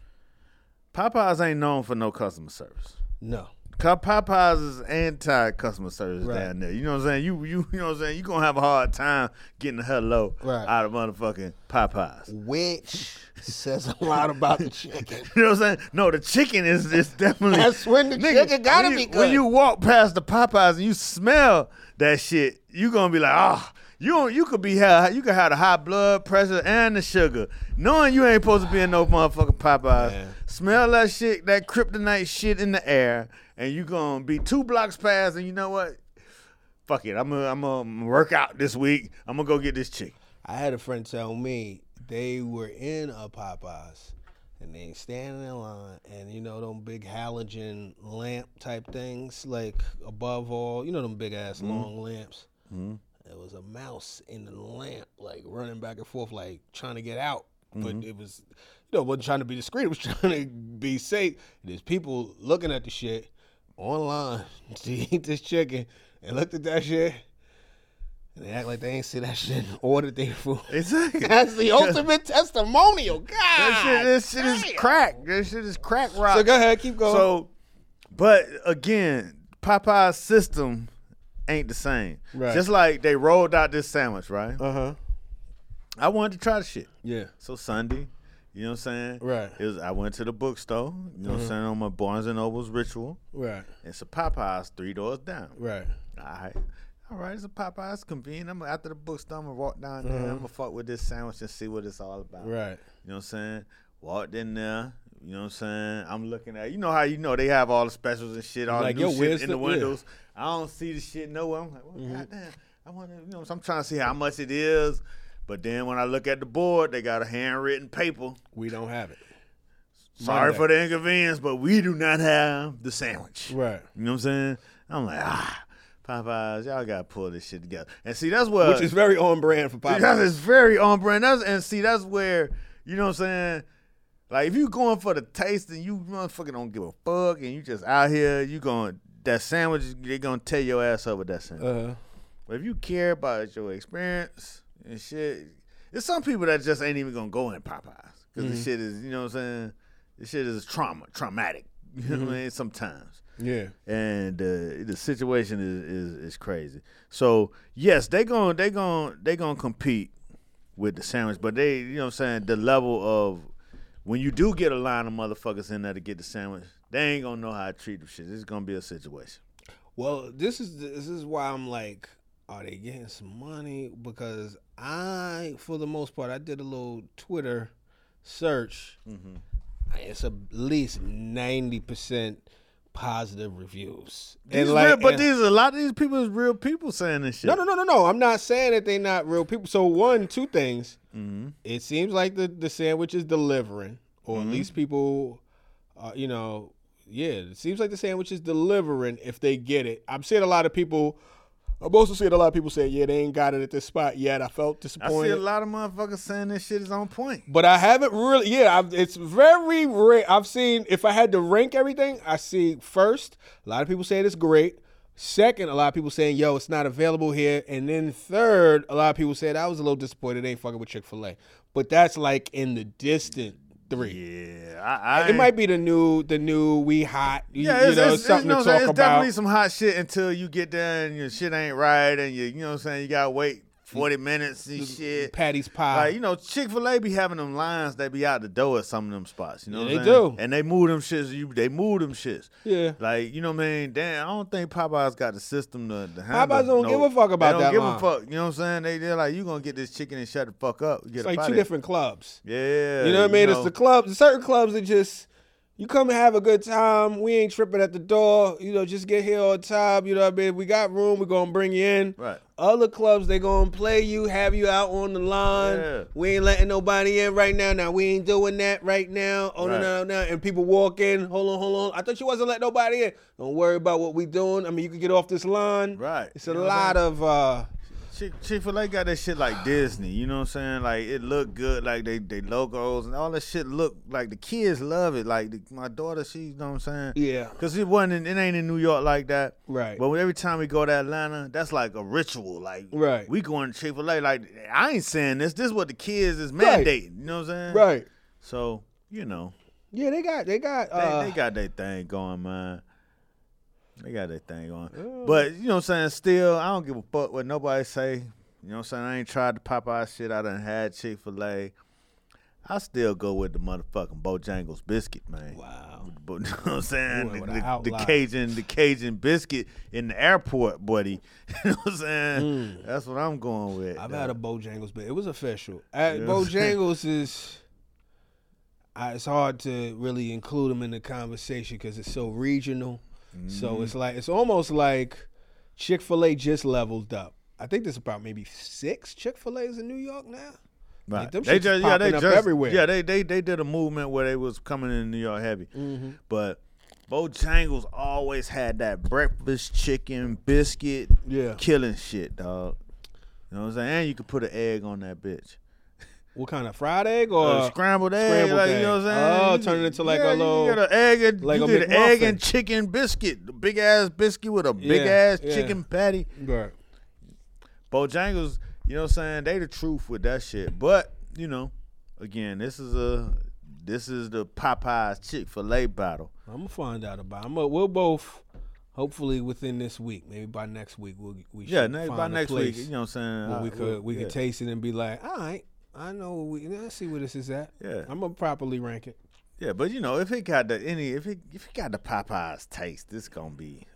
Popeyes ain't known for no customer service. No. Popeyes is anti-customer service down there. You know what I'm saying? You know what I'm saying? You're going to have a hard time getting the hello out of motherfucking Popeyes. Which says a lot about the chicken. You know what I'm saying? No, the chicken is definitely. That's when the chicken got to be good. When you walk past the Popeyes and you smell that shit, you're going to be like, you could have the high blood pressure and the sugar, knowing you ain't supposed to be in no motherfucking Popeyes. Man. Smell that shit, that kryptonite shit in the air, and you gonna be 2 blocks past, and you know what? Fuck it, I'm gonna work out this week. I'm gonna go get this chick. I had a friend tell me they were in a Popeyes, and they standing in line, and you know them big halogen lamp type things, like above all, you know them big ass long lamps. Mm-hmm. There was a mouse in the lamp, like running back and forth, like trying to get out. But it was, wasn't trying to be discreet. It was trying to be safe. There's people looking at the shit online to eat this chicken and looked at that shit and they act like they ain't see that shit and ordered their food. Exactly. That's the ultimate testimonial. God. This shit is crack. This shit is crack rock. So go ahead, keep going. So, but again, Popeye's system ain't the same. Right. Just like they rolled out this sandwich, right? Uh-huh. I wanted to try the shit. Yeah. So Sunday, you know what I'm saying? Right. I went to the bookstore, you know what I'm saying, on my Barnes & Noble's ritual. Right. It's a Popeyes 3 doors down. Right. All right, it's a Popeyes convenient. After the bookstore, I'm going to walk down there. I'm going to fuck with this sandwich and see what it's all about. Right. You know what I'm saying? Walked in there. You know what I'm saying? I'm looking at, how they have all the specials and shit, all like, the new shit in the windows. Yeah. I don't see the shit nowhere. I'm like, goddamn. I want to, I'm trying to see how much it is. But then when I look at the board, they got a handwritten paper. We don't have it. Sorry for the inconvenience, but we do not have the sandwich. Right. You know what I'm saying? I'm like, Popeyes, y'all gotta pull this shit together. And see, that's what which is very on brand for Popeyes. That is very on brand. That's where, you know what I'm saying? Like, if you going for the taste and you motherfucking don't give a fuck and you just out here, that sandwich, they gonna tear your ass up with that sandwich. But if you care about your experience and shit, there's some people that just ain't even gonna go in Popeyes because the shit is, you know what I'm saying? This shit is traumatic. You know what I mean? Sometimes. Yeah. And the situation is crazy. So yes, they gonna compete with the sandwich, but they, you know what I'm saying, the level of when you do get a line of motherfuckers in there to get the sandwich, they ain't gonna know how to treat the shit. This is gonna be a situation. Well, this is why I'm like, are they getting some money? Because for the most part, I did a little Twitter search. It's at least 90% positive reviews. These a lot of these people is real people saying this shit. No. I'm not saying that they not real people. So two things. It seems like the sandwich is delivering, or at least people, it seems like the sandwich is delivering if they get it. I'm also seeing a lot of people say, yeah, they ain't got it at this spot yet. I felt disappointed. I see a lot of motherfuckers saying this shit is on point. But I haven't really, it's very rare. I've seen, if I had to rank everything, I see first, a lot of people saying it's great. Second, a lot of people saying, yo, it's not available here. And then third, a lot of people said, I was a little disappointed they ain't fucking with Chick-fil-A. But that's like in the distant 3. Yeah, it might be the new we hot. It's something to talk about. It's definitely some hot shit until you get there and your shit ain't right and you know what I'm saying, you gotta wait 40 minutes and shit. Patty's pie. Like, Chick-fil-A be having them lines that be out the door at some of them spots. You know what I'm they saying? do. And they move them shits. They move them shits. Yeah. Like, you know what I mean? Damn, I don't think Popeyes got the system to handle. Popeyes don't give a fuck about that. They don't give a fuck. You know what I'm saying? They're like, you gonna get this chicken and shut the fuck up. It's like 2 different clubs. Yeah. You know what I mean? It's the clubs. Certain clubs that just, you come and have a good time. We ain't tripping at the door. Just get here on time. You know what I mean? We got room. We're going to bring you in. Right. Other clubs, they going to play you, have you out on the line. Yeah. We ain't letting nobody in right now. Now, we ain't doing that right now. Oh, Right. no. And people walk in. Hold on. I thought you wasn't letting nobody in. Don't worry about what we doing. I mean, you can get off this line. Right. It's a lot of... Chick-fil-A got that shit like Disney, you know what I'm saying? Like, it look good, like they logos and all that shit look like the kids love it. Like, my daughter, she, you know what I'm saying? Yeah. Because it ain't in New York like that. Right. But every time we go to Atlanta, that's like a ritual. Like, right. We going to Chick-fil-A. Like, I ain't saying this. This is what the kids is mandating. You know what I'm saying? Right. So, Yeah, they got they got their thing going, man. They got that thing on. Yeah. But, you know what I'm saying, still, I don't give a fuck what nobody say. You know what I'm saying? I ain't tried the Popeye shit. I done had Chick-fil-A. I still go with the motherfucking Bojangles biscuit, man. Wow. But, you know what I'm saying? The Cajun biscuit in the airport, buddy. You know what I'm saying? That's what I'm going with. I've had a Bojangles, but it was official. Bojangles is... it's hard to really include them in the conversation because it's so regional. So it's almost like Chick-fil-A just leveled up. I think there's about maybe 6 Chick-fil-A's in New York now. Right. Like them shit's popping up everywhere. Yeah, they did a movement where they was coming in New York heavy. But Bojangles always had that breakfast chicken biscuit killing shit, dog. You know what I'm saying? And you could put an egg on that bitch. What kind of fried egg or scrambled egg? Like, you know what I'm saying? Oh, turn it into like a little. You get an egg and like you get an egg and chicken biscuit, the big ass biscuit with a big ass chicken patty. Right. Bojangles, you know what I'm saying? They the truth with that shit. But again, this is the Popeyes Chick-fil-A battle. I'm gonna find out about it. We'll both. Hopefully within this week, maybe by next week, we should find by a next place week, you know what I'm saying? where we could taste it and be like, all right. I know. Let's see where this is at. Yeah, I'm gonna properly rank it. Yeah, but if it got if it got the Popeyes taste, it's gonna be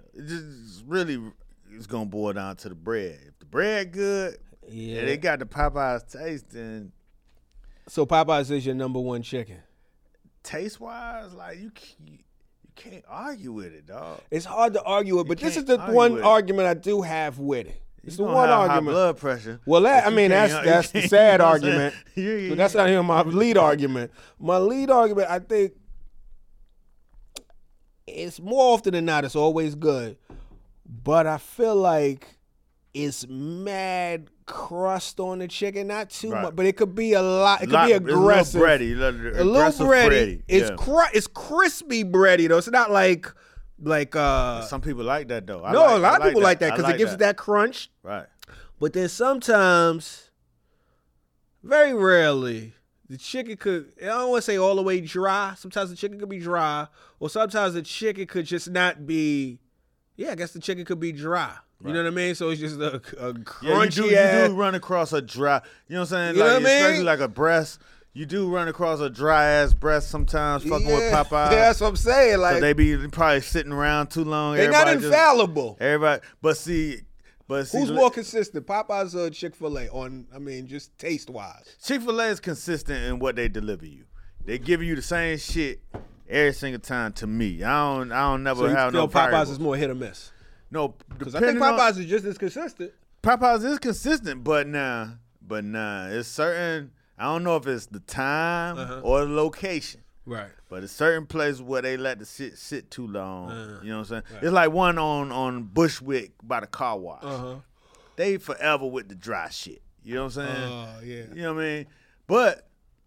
it's gonna boil down to the bread. If the bread good, and it got the Popeyes taste, then so Popeyes is your number one chicken. Taste wise, like you can't argue with it, dog. It's hard to argue it, but this is the one argument I do have with it. It's the one argument. High blood pressure. Well, that's the sad argument. But that's not even my lead argument. My lead argument, I think, it's more often than not, it's always good. but I feel like it's mad crust on the chicken, not too much, but it could be a lot. It could be aggressive. A little bready. It's crispy bready though. It's not like some people like that though. A lot of people like that because it gives it that crunch. Right. But then sometimes, very rarely, the chicken could, I don't want to say all the way dry. Sometimes the chicken could be dry, or sometimes the chicken could just not be, I guess the chicken could be dry. You know what I mean? So it's just a crunchy you do run across a dry, you know what I'm saying? You know what I mean? Especially like a breast. You do run across a dry-ass breast sometimes fucking with Popeyes. Yeah, that's what I'm saying. Like, they be probably sitting around too long. They're not infallible. But see, who's more consistent, Popeyes or Chick-fil-A? Just taste-wise. Chick-fil-A is consistent in what they deliver you. They give you the same shit every single time to me. I don't never have no Popeyes variables. is more hit or miss? No, because I think Popeyes is just as consistent. Popeyes is consistent, but nah, it's certain. I don't know if it's the time or the location. Right. But it's certain places where they let the shit sit too long. You know what I'm saying? Right. It's like one on Bushwick by the car wash. They forever with the dry shit. You know what I'm saying? Yeah. You know what I mean? But,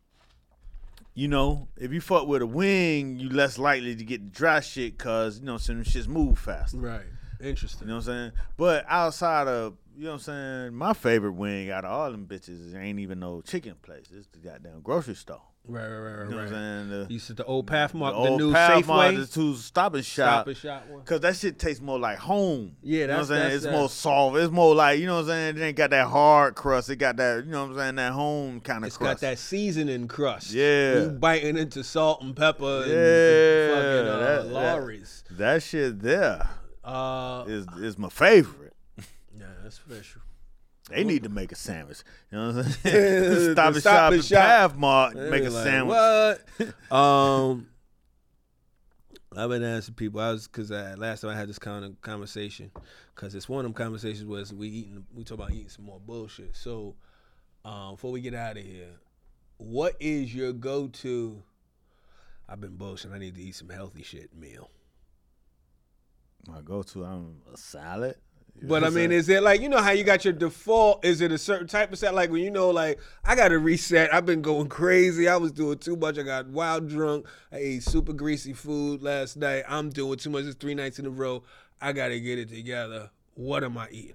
if you fuck with a wing, you less likely to get the dry shit because, some shits move faster. Right. Interesting. You know what I'm saying? But outside of, my favorite wing out of all them bitches ain't even no chicken place. It's the goddamn grocery store. Right. You know what I'm saying? You said the old Pathmark, the new Pathmark, Safeway? the two Stop and Shop. One. Because that shit tastes more like home. Yeah, you know what I'm saying? It's more soft. It's more like, you know what I'm saying? It ain't got that hard crust. It got that, you know what I'm saying, that home kind of crust. It's got that seasoning crust. Yeah. You biting into salt and pepper and fucking Lawry's. That shit there is my favorite. Yeah, that's special. They need to make a sandwich. You know what I'm saying? Stop and Shop and Pathmark make a sandwich. What? I've been asking people. Because last time I had this kind of conversation, because it's one of them conversations where we talk about eating some more bullshit. So before we get out of here, what is your go-to? I've been bullshitting. I need to eat some healthy shit meal. My go-to, a salad. But is it like, how you got your default? Is it a certain type of salad? Like when I got to reset. I've been going crazy. I was doing too much. I got wild drunk. I ate super greasy food last night. I'm doing too much. It's 3 nights in a row. I got to get it together. What am I eating?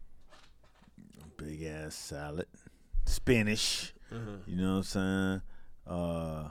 Big ass salad, spinach. You know what I'm saying?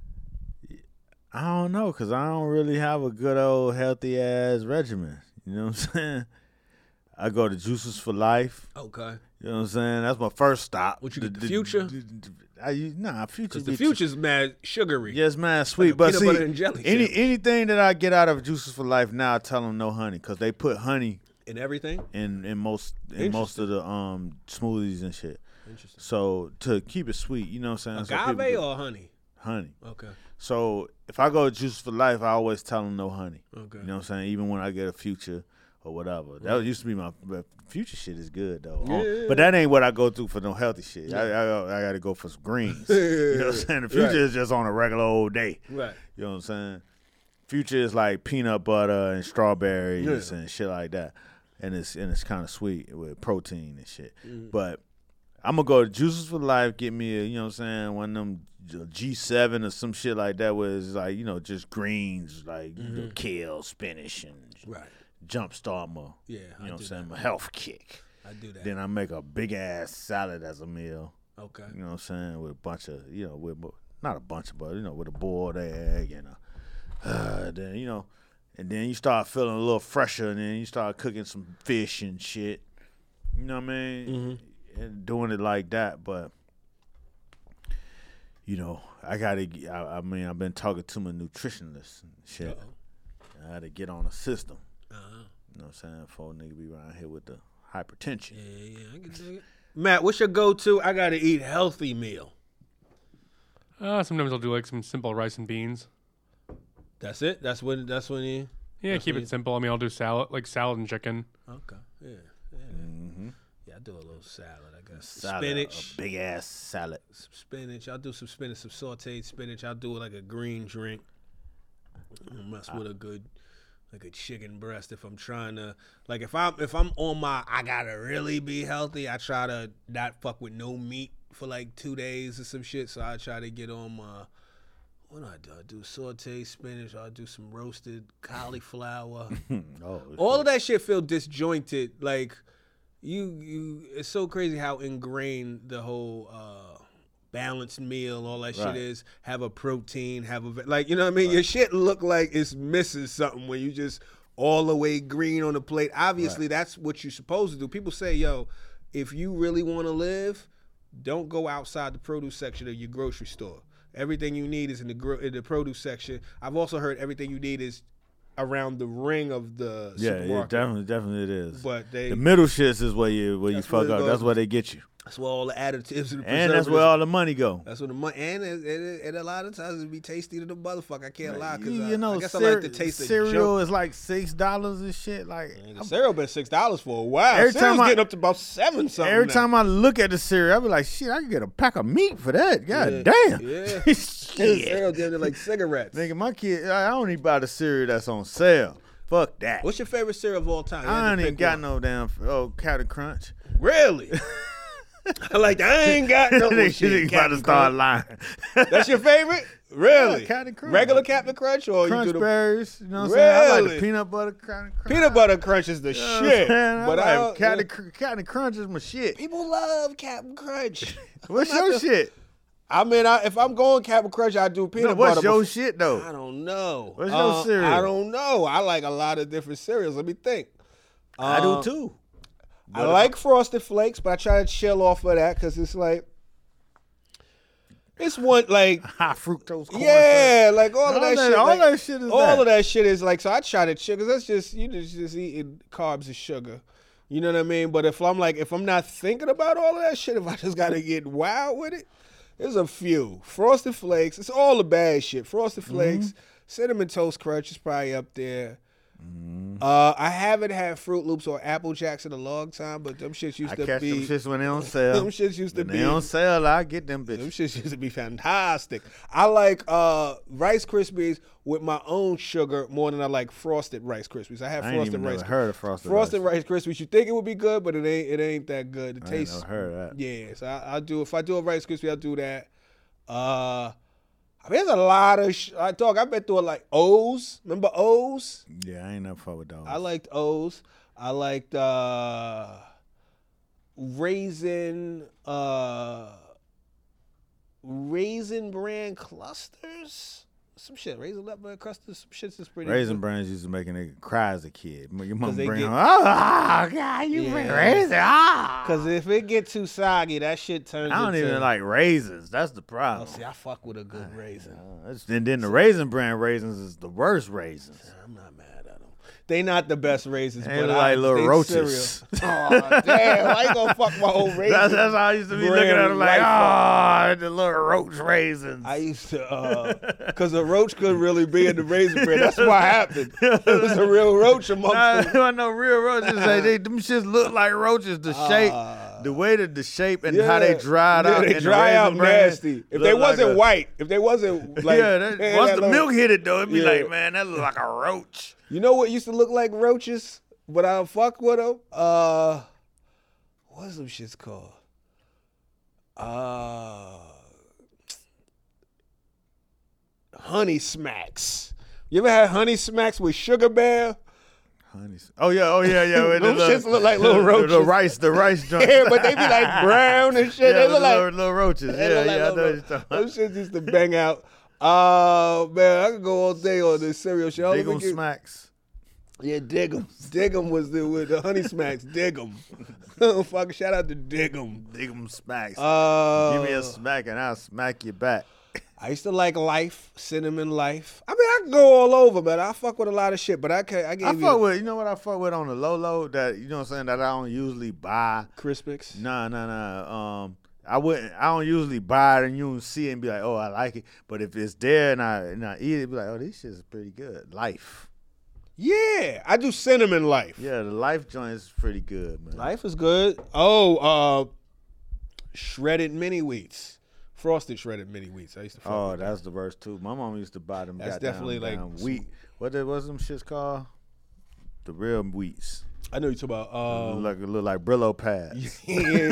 I don't know, because I don't really have a good old healthy ass regimen. You know what I'm saying? I go to Juices for Life. Okay. You know what I'm saying? That's my first stop. What you get, the Future? Future. Because the Future's mad sugary. Yes, man, sweet. Like but peanut butter and jelly anything that I get out of Juices for Life now, I tell them no honey, because they put honey in everything. In most of the smoothies and shit. Interesting. So to keep it sweet, you know what I'm saying? Agave or honey? Honey. Okay. So if I go to Juices for Life, I always tell them no honey. Okay. You know what I'm saying? Even when I get a Future or whatever. Right. That used to be my Future shit is good though. Yeah. But that ain't what I go through for no healthy shit. Yeah. I got to go for some greens. You know what I'm saying? The Future is just on a regular old day. Right. You know what I'm saying? Future is like peanut butter and strawberries and shit like that. And it's kind of sweet with protein and shit. But I'm going to go to Juices for Life, get me a, you know what I'm saying, one of them G7 or some shit like that where it's like, just greens, like kale, spinach, and jumpstart my, you know what I'm saying, my health kick. I do that. Then I make a big ass salad as a meal. Okay. You know what I'm saying, with a bunch of, not a bunch of, but, with a boiled egg and then, and then you start feeling a little fresher, and then you start cooking some fish and shit. You know what I mean? And doing it like that, but I've been talking to my nutritionist and shit. I had to get on a system. You know what I'm saying? For a nigga be around here with the hypertension. Yeah, I can dig it. Matt, what's your go-to? I gotta eat healthy meal. Sometimes I'll do like some simple rice and beans. That's it. That's when you. Yeah, keep it simple. I'll do salad and chicken. Okay. Yeah. Yeah, I do a little salad, I guess. Spinach. A big ass salad. Some spinach. I'll do some spinach, some sauteed spinach. I'll do like a green drink. Mess with a good like a chicken breast. If I'm trying to, like, if I'm on my, I gotta really be healthy. I try to not fuck with no meat for like 2 days or some shit. So I try to get on my, what do? I do sauteed spinach. I do some roasted cauliflower. All of that shit feel disjointed. Like you, it's so crazy how ingrained the whole balanced meal, all that shit is. Have a protein, have a like, you know what I mean? Your shit look like it's missing something when you just all the way green on the plate. Obviously, that's what you're supposed to do. People say, yo, if you really want to live, don't go outside the produce section of your grocery store. Everything you need is in the produce section. I've also heard everything you need is around the ring of the supermarket. Yeah, definitely it is. But the middle shits is where you fuck up. That's where they get you. That's where all the additives and the and that's where all the money go. That's where the money, and a lot of times it be tasty to the motherfucker. I can't lie, because you know, I guess I like to taste cereal is like $6 and shit. Like cereal been $6 for a while. Every Cereal's time getting up to about $7 something. Every time I look at the cereal, I be like, shit, I can get a pack of meat for that. God damn. Yeah. Cereal damn like cigarettes. Nigga, my kid, I don't even buy the cereal that's on sale. Fuck that. What's your favorite cereal of all time? I ain't even got no damn Captain Crunch. Really? Like, I ain't got no shit. You about to start lying. That's your favorite? Really? Yeah, Captain Crunch. Regular Captain Crunch, or Crunch you do the berries? You know what I'm saying? I like the peanut butter Captain Crunch. Peanut butter Crunch is the shit. But like Captain Crunch is my shit. People love Captain Crunch. What's your shit? I mean, if I'm going Captain Crunch, I do peanut butter. What's your shit though? I don't know. What's your cereal? I don't know. I like a lot of different cereals. Let me think. I do too. I like Frosted Flakes, but I try to chill off of that because it's like, it's one like high fructose corn. Yeah, like all of that shit. All that shit is all of that shit is like, so I try to chill because that's just, you just eating carbs and sugar. You know what I mean? But if I'm not thinking about all of that shit, if I just gotta get wild with it, there's a few. Frosted Flakes, it's all the bad shit. Frosted Flakes, Cinnamon Toast Crunch is probably up there. I haven't had Fruit Loops or Apple Jacks in a long time, but them shits used to be. I catch them shits when they on sale. Them shits used to be. They on sale, I get them bitches. Them shits used to be fantastic. I like Rice Krispies with my own sugar more than I like Frosted Rice Krispies. I have Frosted Rice. Heard of Frosted Rice Krispies. You think it would be good, but it ain't that good. It tastes. I never heard of that. Yeah, so I'll do, if I do a Rice Krispie, I'll do that. I mean, there's a lot of dog. I've been through like O's. Remember O's? Yeah, I ain't never fought with those. I liked O's. I liked Raisin Bran clusters. Some shit. Raisin Bran clusters. Some shit's is pretty. Raisin good. Brands used to make a nigga cry as a kid. Your mom bring home, God, you bring raisin. Because if it get too soggy, that shit turns. I don't even like raisins. That's the problem. See, I fuck with a good raisin. And then the Raisin Brand raisins is the worst raisins. I'm not mad at them. They not the best raisins, they but like little roaches. Oh damn! Why you gonna fuck my whole raisin? That's how I used to be looking at them like, the little roach raisins. I used to, because a roach could really be in the Raisin Bran. That's what happened. It was a real roach amongst them. I know real roaches. Them shits look like roaches. The shape, the way that the shape and how they dried out. They dry out nasty. If they wasn't white, if they wasn't like, once the milk hit it though, it'd be like, man, that look like a roach. You know what used to look like roaches, but I fuck with them? What's them shits called? Honey Smacks. You ever had Honey Smacks with Sugar Bear? Oh yeah. Them shits look like little roaches. The rice joint. Yeah, but they be like brown and shit. Yeah, they look like little roaches. Yeah, I know what you're talking about. Those shits used to bang out. Man, I could go all day on this cereal shit. Dig 'em Smacks. Yeah, Dig 'em. Dig 'em was with the Honey Smacks. Dig 'em. Fuck, shout out to Dig 'em. Dig 'em Smacks. Give me a smack and I'll smack you back. I used to like Life, Cinnamon Life. I mean, I can go all over, man. I fuck with a lot of shit, but I fuck with, you know what I fuck with on the low that, you know what I'm saying, that I don't usually buy. Crispix? No. I don't usually buy it and you don't see it and be like, oh, I like it. But if it's there and I eat it, be like, oh, this shit is pretty good. Life. Yeah, I do Cinnamon Life. Yeah, the Life joint is pretty good, man. Life is good. Oh, shredded mini wheats. Frosted shredded mini wheats. I used to fuck with that's the worst too. My mom used to buy them. That's definitely like wheat. What's them shits called? The real wheats. I know you talking about. Look like Brillo pads.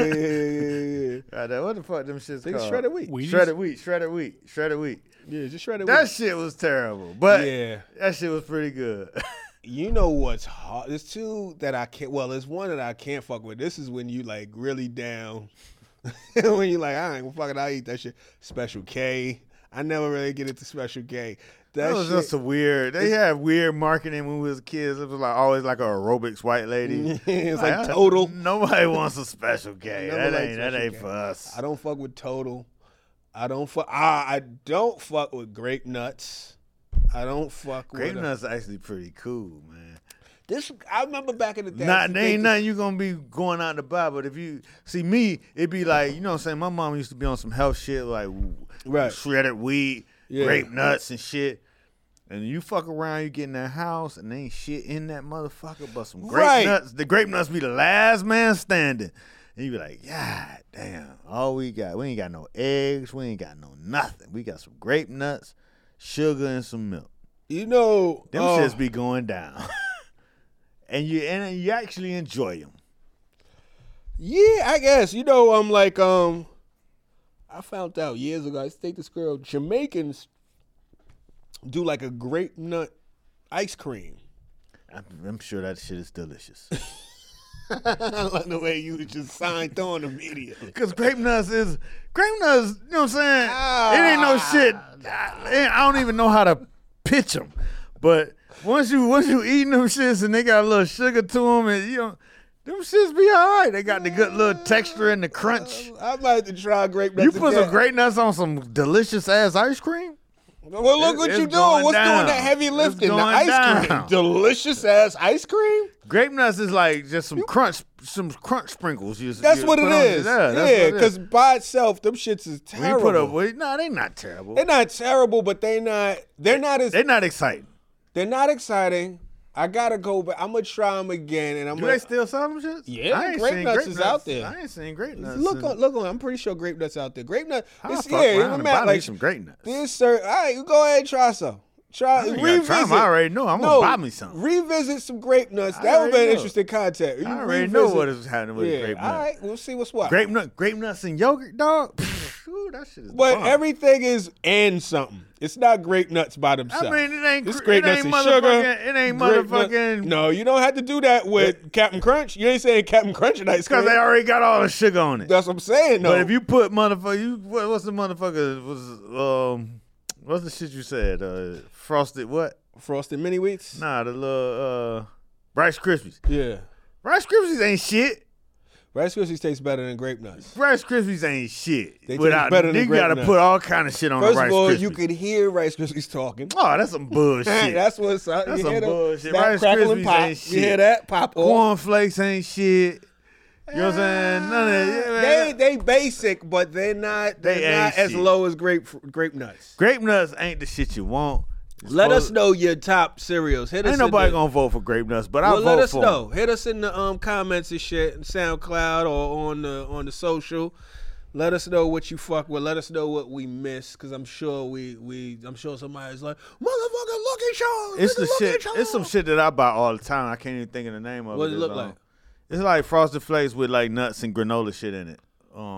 Yeah. What the fuck them shits called? Shredded wheat. Shredded wheat. Yeah, just shredded wheat. That shit was terrible, but yeah, that shit was pretty good. You know what's hard? There's two that I can't. Well, there's one that I can't fuck with. This is when you like really down. When you like, I ain't gonna fuck it. I eat that shit. Special K. I never really get into Special K. That was just a weird. They had weird marketing when we was kids. It was like always like an aerobics white lady. It's like Total. Nobody wants a Special K. That ain't for us. I don't fuck with Total. I don't fuck with Grape Nuts. I don't fuck with Grape Nuts. Actually pretty cool, man. I remember back in the day. There ain't nothing you gonna be going out to buy, but if you see me, it'd be like, you know what I'm saying? My mom used to be on some health shit, like shredded wheat, Grape Nuts and shit. And you fuck around, you get in that house, and there ain't shit in that motherfucker but some grape nuts. The grape nuts be the last man standing. And you be like, God damn, all we got. We ain't got no eggs. We ain't got no nothing. We got some grape nuts, sugar, and some milk. You know. Them shits be going down. and you actually enjoy them. Yeah, I guess. You know, I'm like, I found out years ago, I think this girl, Jamaicans do like a grape nut ice cream. I'm sure that shit is delicious. I like the way you just signed on immediately. Because grape nuts, you know what I'm saying? It ain't no shit. I don't even know how to pitch them. But once you eating them shits and they got a little sugar to them, and you know, them shits be all right. They got the good little texture and the crunch. I might have to try grape nuts. You put some grape nuts on some delicious ass ice cream? Well, look what you doing. What's doing that heavy lifting? The ice cream. Delicious ass ice cream? Grape nuts is like just some crunch sprinkles. That's what it is. Yeah, because by itself, them shits is terrible. They're not terrible. They're not terrible, but they're not exciting. They're not exciting. I gotta go, but I'm gonna try them again. And they still sell them shit? Yeah, grape nuts is out there. I ain't seen grape nuts. Look on. I'm pretty sure grape nuts out there. Grape nuts. Buy me some grape nuts. All right, you go ahead and try some. Revisit. I already know. I'm gonna buy me some. Revisit some grape nuts. That would be an interesting content. I already know what is happening with grape nuts. All right, we'll see what's what. Grape nuts and yogurt, dog. Ooh, that shit is But bomb. Everything is and something. It's not grape nuts by themselves. I mean, it ain't grape nuts and sugar. It ain't motherfucking. No, you don't have to do that with Captain Crunch. You ain't saying Captain Crunch and ice cream. Because they already got all the sugar on it. That's what I'm saying, though. But if you put what's the motherfucker? What's the shit you said? Frosted what? Frosted mini wheats? Nah, the little Rice Krispies. Yeah. Rice Krispies ain't shit. Rice Krispies taste better than grape nuts. Rice Krispies ain't shit. They taste better than grape nuts. You gotta put all kind of shit on First the Rice Krispies. First of all, you could hear Rice Krispies talking. Oh, that's some bullshit. That's what's up. That's some bullshit. Rice Krispies Krispies ain't shit. You hear that? Pop off. Cornflakes ain't shit. You know what I'm saying? None of that. They basic, but they're not as low as grape nuts. Grape nuts ain't the shit you want. Let us know your top cereals. Ain't nobody gonna vote for grape nuts, but I'll vote for them. Let us know. Hit us in the comments and shit, SoundCloud or on the social. Let us know what you fuck with. Let us know what we miss, because I'm sure I'm sure somebody's like, motherfucker, look at y'all. It's the shit. It's some shit that I buy all the time. I can't even think of the name of it. What does it look like? It's like Frosted Flakes with like nuts and granola shit in it.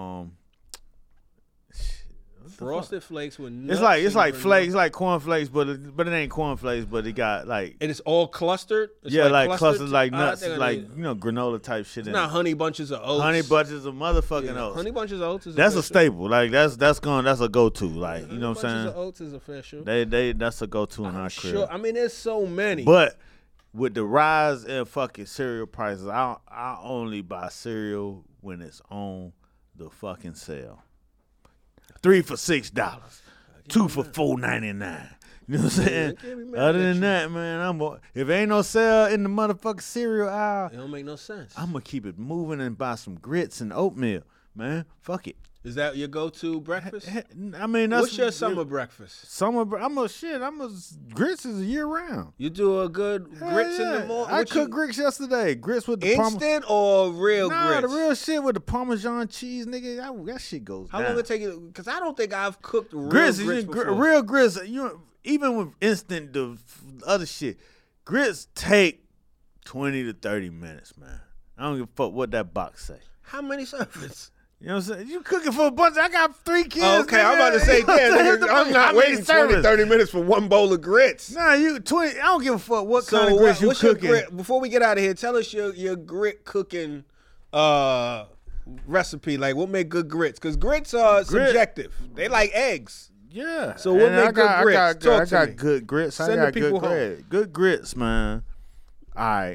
Frosted Flakes with nuts. It's like flakes, it's like cornflakes, but it ain't cornflakes, but it got like. And it's all clustered. It's clustered like nuts, like granola type shit. It's not Honey Bunches of Oats. Honey Bunches of motherfucking Oats. Honey Bunches of Oats is a staple. Like that's a go to. Like you know what I'm saying. Bunches of Oats is official. That's a go to in our crib. Sure. I mean, there's so many. But with the rise in fucking cereal prices, I only buy cereal when it's on the fucking sale. 3 for $6, 2 for $4.99. You know what I'm saying? Other than that, man, if ain't no sale in the motherfucking cereal aisle, it don't make no sense. I'm gonna keep it moving and buy some grits and oatmeal, man. Fuck it. Is that your go-to breakfast? I mean, that's what's your summer breakfast? Grits is year round. You do a good grits in the morning. I cooked grits yesterday. Grits with the instant or real grits? Nah, the real shit with the Parmesan cheese, nigga. That shit goes down. How long it take you? Because I don't think I've cooked real grits before. Real grits. Even with instant the other shit, grits take 20 to 30 minutes, man. I don't give a fuck what that box say. How many servings? You know what I'm saying? You cooking for a bunch. I got 3 kids. Okay, nigga. I'm about to say, damn, nigga, I'm not waiting 20, 30 minutes for one bowl of grits. Nah, you 20. I don't give a fuck what kind of grits you what's cooking. Your grit? Before we get out of here, tell us your grit cooking recipe. Like, what make good grits? Because grits are subjective. They like eggs. Yeah. So what make good grits? I Talk to got me. good grits. Send I the got people good home. grits. Good grits, man. All right.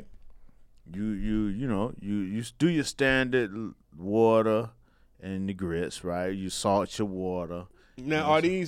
You do your standard water and the grits, right? You salt your water. Now, are these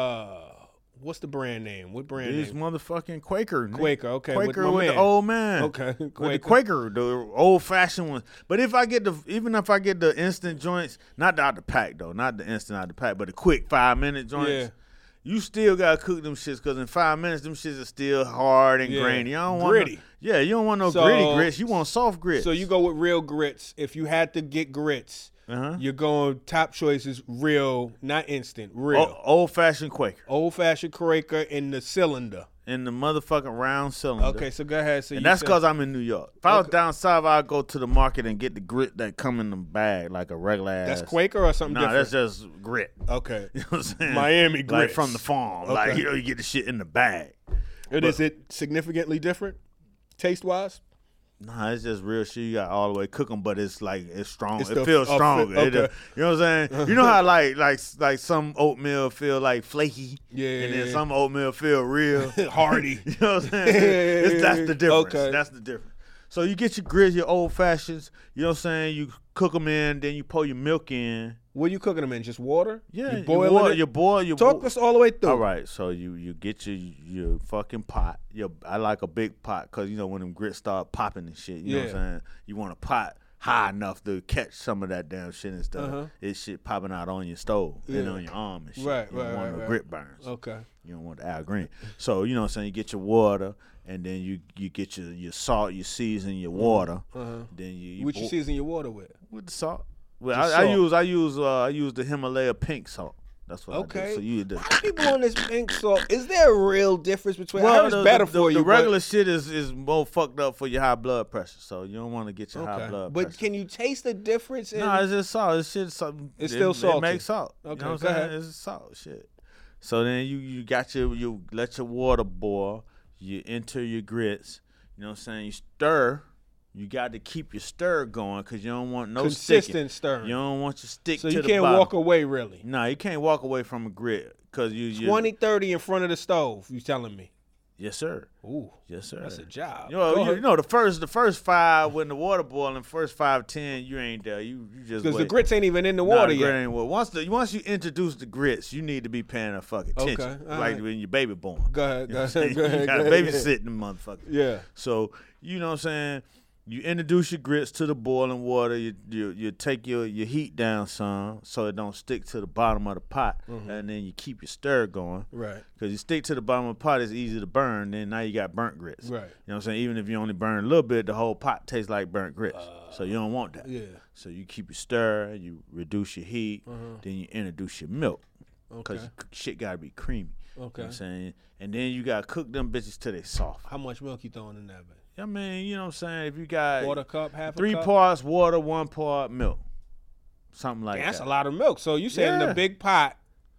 what's the brand name? What brand These name? motherfucking Quaker. nigga. Quaker, okay. Quaker with with my the old man. Okay, With the Quaker, the old fashioned ones. But even if I get the instant joints, not the out the pack though, not the instant out the pack, but the quick 5-minute joints. Yeah. You still gotta cook them shits because in 5 minutes them shits are still hard and grainy. You don't want Gritty. you don't want no So- gritty grits. You want soft grits. So you go with real grits. If you had to get grits, you're going top choice is real, not instant, real. Old fashioned Quaker Old fashioned Quaker in the cylinder. in the motherfucking round cylinder. Okay, so go ahead. So And you that's said- because I'm in New York. If I was down south, I'd go to the market and get the grit that come in the bag, like a regular ass. that's Quaker or something Nah, different? that's just grit. Okay. You know what I'm saying? Miami Like grits. from the farm. Okay. Like, you get the shit in the bag. And is it significantly different, taste wise? Nah, it's just real shit. You got all the way cook them, but it's like it's strong. It's It the- feels stronger. okay. You know what I'm saying? You know how like some oatmeal feel like flaky, Yeah, and then yeah. some oatmeal feel real Hardy. You know what I'm saying? That's the difference. Okay. That's the difference. So you get your grits, your old fashions. You know what I'm saying? You cook them in, then you pour your milk in. What are you cooking them in? Just water? Yeah, You boiling it? You boil. You Talk us all the way through. All right, so you get your fucking pot. I like a big pot because you know when them grits start popping and shit. You know what I'm saying? You want a pot high enough to catch some of that damn shit and stuff. It's shit popping out on your stove and on your arm and shit. Right, you don't want no grit burns. Okay. You don't want the Al Green. So you know what I'm saying? You get your water and then you get your salt, you season your water. Then you What you season your water with? with the salt. Well, Just I salt. use the Himalaya pink salt. That's what I do. Okay. So you A lot of people on this pink salt. Is there a real difference between? I heard it's better for you. The but- regular shit is more fucked up for your high blood pressure. So you don't want to get your high blood But pressure. can you taste the difference? In, No, it's just salt. It's shit. Something. It's still It salty. makes salt. Okay, you know what go I'm saying? ahead. It's salt shit. So then you got you let your water boil. You enter your grits. You know what I'm saying? You stir. You got to keep your stir going because you don't want no consistent sticking. stirring. You don't want your stick So to you the can't bottom. walk away really. No, you can't walk away from a grit because you 20, 30 in front of the stove. You telling me? Yes, sir. Ooh, Yes, sir. that's a job. You know, Go you ahead. know the first 5 when the water boiling, first 5, 10, you ain't there. You just Because the wait. grits ain't even in the Nah, water the grit yet. ain't well. Once you introduce the grits, you need to be paying a fucking Okay, attention, all like right. when your baby born. Go ahead. You Go know what I'm ahead. saying? Go ahead. You got to go ahead. babysit them motherfuckers. Yeah. So you know what I'm saying. You introduce your grits to the boiling water. You take your heat down some so it don't stick to the bottom of the pot, and then you keep your stir going. Right. Because you stick to the bottom of the pot, it's easy to burn. Then now you got burnt grits. Right. You know what I'm saying? Even if you only burn a little bit, the whole pot tastes like burnt grits. So you don't want that. Yeah. So you keep your stir, you reduce your heat, then you introduce your milk. Because Okay. shit got to be creamy. Okay. You know what I'm saying? And then you got to cook them bitches till they soft. How much milk you throwing in that? Bit? I mean, you know what I'm saying? If you got Quarter cup, half 3 a cup. parts water, 1 part milk. Something like That's that. a lot of milk. So you said in Yeah. the big pot.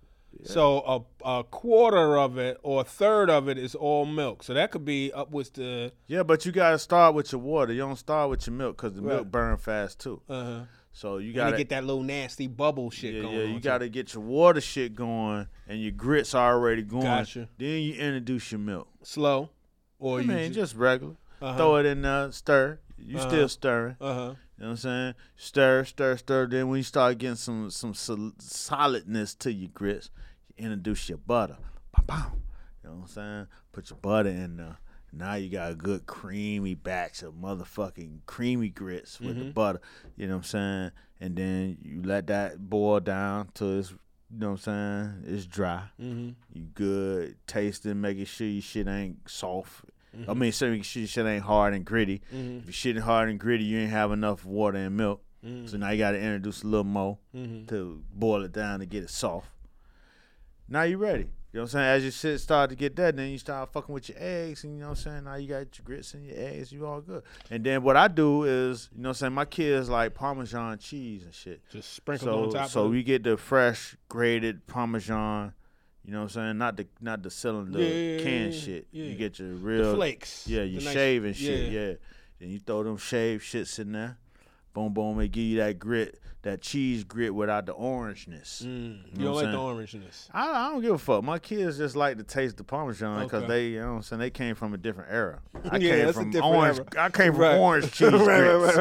So a quarter of it or a third of it is all milk. So that could be upwards to Yeah, but you got to start with your water. You don't start with your milk because the milk Right. burn fast too. So you got to to get that little nasty bubble shit going on. you got to get your water shit going and your grits already going. Gotcha. Then you introduce your milk. slow, or I you mean, just regular. Uh-huh. Throw it in there, stir. You still stirring. uh-huh. You know what I'm saying? Stir, stir, stir. Then when you start getting some solidness to your grits, you introduce your butter. Pow, pow. You know what I'm saying? Put your butter in there. Now you got a good creamy batch of motherfucking creamy grits with the butter. You know what I'm saying? And then you let that boil down till it's, you know what I'm saying, it's dry. You good, tasting, making sure your shit ain't soft. I mean, so making sure your shit ain't hard and gritty. If your shit ain't hard and gritty, you ain't have enough water and milk. So now you got to introduce a little more to boil it down to get it soft. Now you ready. You know what I'm saying? As your shit start to get that, then you start fucking with your eggs, and you know what I'm saying? Now you got your grits and your eggs, you all good. And then what I do is, you know what I'm saying? My kids like Parmesan cheese and shit. Just sprinkle on top So of we get the fresh grated Parmesan, you know what I'm saying? Not the cylinder canned shit. Yeah. You get your real the flakes. Yeah, you shave and shit, yeah. Then you throw them shaved shits in there. Boom, boom, it give you that grit, that cheese grit without the orangeness. You don't like the orangeness. I don't give a fuck. My kids just like to taste the Parmesan because they, you know what I'm saying, they came from a different era. I came from orange. Era. I came from orange cheese grits.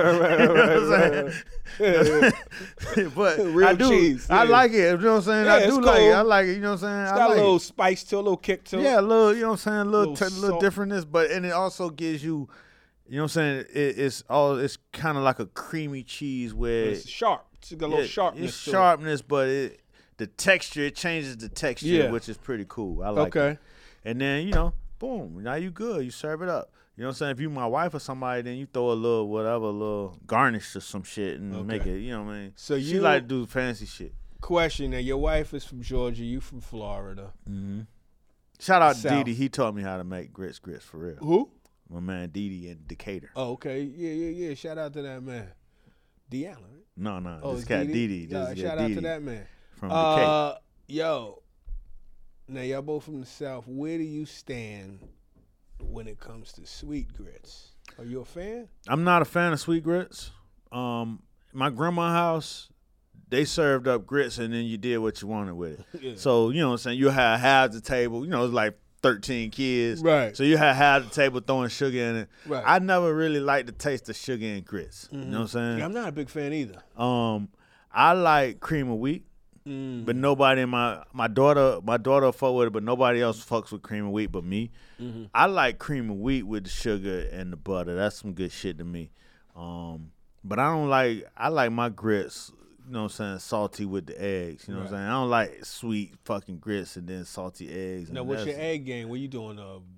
Right. But real I do. Cheese, I like it. You know what I'm saying? Yeah, I do cool. like it. I like it. You know what I'm saying? It's got a little spice to it, a little kick to it. Yeah, a little. You know what I'm saying? A little salt. differentness, but and it also gives you. You know what I'm saying? It's kind of like a creamy cheese where it's sharp. It's got a little sharpness. It's sharpness, but the texture, it changes the texture, which is pretty cool. I like it. And then, you know, boom, now you good. You serve it up. You know what I'm saying? If you my wife or somebody, then you throw a little whatever, a little garnish or some shit and make it, you know what I mean? So she like to do fancy shit. Question, now your wife is from Georgia, you from Florida. Mm-hmm. Shout out to Didi. He taught me how to make grits for real. Who? My man Didi in Decatur. Oh, okay. Yeah. Shout out to that man. Deanna, right? No. Oh, this cat Didi. Shout out to that man. From Decatur. Yo, now y'all both from the South. Where do you stand when it comes to sweet grits? Are you a fan? I'm not a fan of sweet grits. My grandma's house, they served up grits and then you did what you wanted with it. Yeah. So, you know what I'm saying? You had half the table, you know, it's like 13 kids. Right. So you had half the table throwing sugar in it. Right. I never really liked the taste of sugar in grits. Mm-hmm. You know what I'm saying? Yeah, I'm not a big fan either. I like cream of wheat. But nobody in my daughter fuck with it, but nobody else fucks with cream of wheat but me. Mm-hmm. I like cream of wheat with the sugar and the butter. That's some good shit to me. But I like my grits, you know what I'm saying, salty with the eggs. You know what I'm saying? I don't like sweet fucking grits and then salty eggs. Now, what's your egg game? What you doing?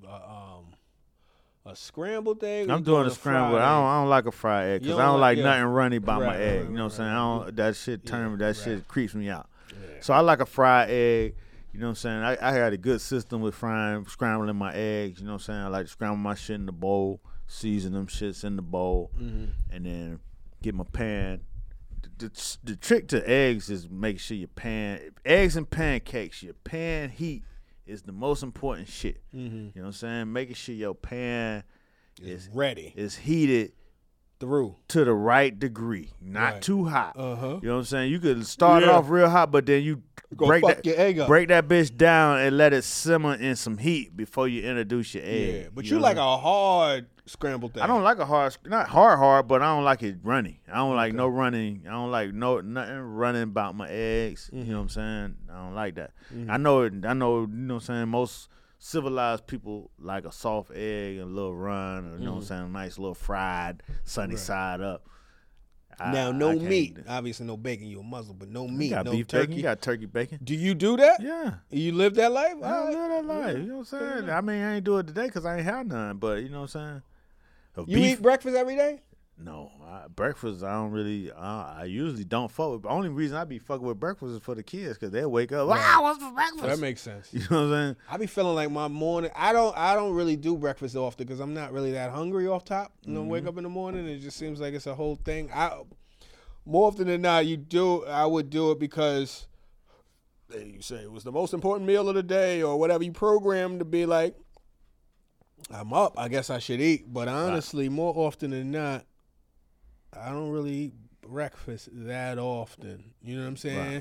A scrambled egg? I'm doing a scrambled. I don't like a fried egg because I don't like nothing runny about my egg. You know what I'm saying? That shit creeps me out. Yeah. So I like a fried egg. You know what I'm saying? I had a good system with scrambling my eggs. You know what I'm saying? I like to scramble my shit in the bowl, season them shits in the bowl, and then get my pan. The trick to eggs is make sure your eggs and pancakes, your pan heat is the most important shit. You know what I'm saying? Making sure your pan is ready. Is heated through to the right degree, not too hot. You know what I'm saying? You could start it off real hot, but then you break that bitch down and let it simmer in some heat before you introduce your egg. Yeah, but you like a hard scrambled egg. I don't like a not hard, but I don't like it runny. I don't like no running. I don't like nothing running about my eggs. You know what I'm saying? I don't like that. I know, you know what I'm saying? Most civilized people like a soft egg and a little run, or you know what I'm saying, a nice little fried, sunny side up. Now, no meat. Obviously, no bacon. You're a Muslim, but no meat. No beef turkey. Bacon. You got turkey bacon. Do you do that? Yeah. You live that life? I live that life. You know what I'm saying? I mean, I ain't do it today because I ain't have none, but you know what I'm saying? You eat breakfast every day? No, breakfast I don't really. I usually don't fuck with. The only reason I be fucking with breakfast is for the kids because they'll wake up. Wow, what's for breakfast? That makes sense. You know what I'm saying? I be feeling like my morning. I don't really do breakfast often because I'm not really that hungry off top. You know, wake up in the morning. It just seems like it's a whole thing. More often than not, I would do it because you say it was the most important meal of the day or whatever you programmed to be like. I'm up. I guess I should eat. But honestly, more often than not, I don't really eat breakfast that often. You know what I'm saying?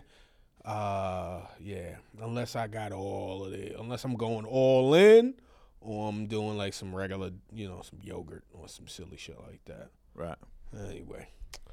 Yeah. Unless I got all of it. Unless I'm going all in or I'm doing like some regular, some yogurt or some silly shit like that. Right. Anyway,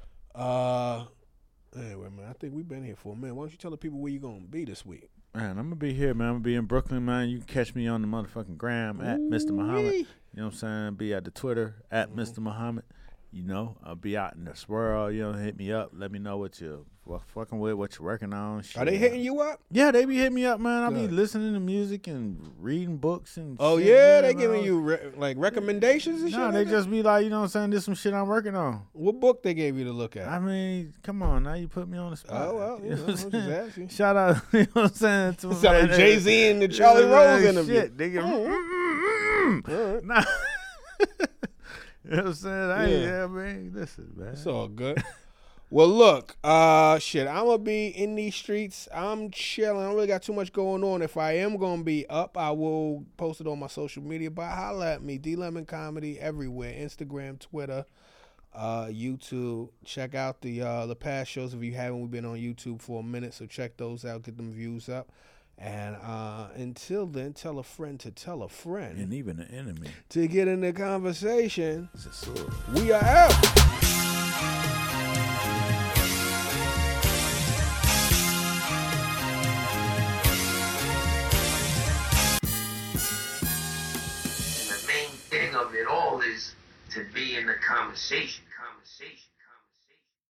man, I think we've been here for a minute. Why don't you tell the people where you're going to be this week? Man, I'm going to be here, man. I'm going to be in Brooklyn, man. You can catch me on the motherfucking gram at Mr. Muhammad. You know what I'm saying? Be at the Twitter at Mr. Muhammad. You know, I'll be out in the swirl. You know, hit me up. Let me know what you're fucking with, what you're working on. Shit. Are they hitting you up? Yeah, they be hitting me up, man. I be listening to music and reading books and. Oh shit, yeah, they giving you recommendations and shit. No, they just be like, you know what I'm saying? There's some shit I'm working on. What book they gave you to look at? I mean, come on, now you put me on the spot. Oh well, you know, I'm just asking. Shout out, you know what I'm saying? To Sound like Jay-Z and the Charlie Rose interview. Shit, nigga. Nah. You know what I'm saying? Yeah, man. Listen, man. It's all good. Well, look, shit, I'm going to be in these streets. I'm chilling. I don't really got too much going on. If I am going to be up, I will post it on my social media. But holla at me, D-Lemon Comedy everywhere. Instagram, Twitter, YouTube. Check out the past shows if you haven't. We've been on YouTube for a minute, so check those out. Get them views up. And until then, tell a friend to tell a friend. And even an enemy. To get in the conversation. It's a sword. We are out. And the main thing of it all is to be in the conversation.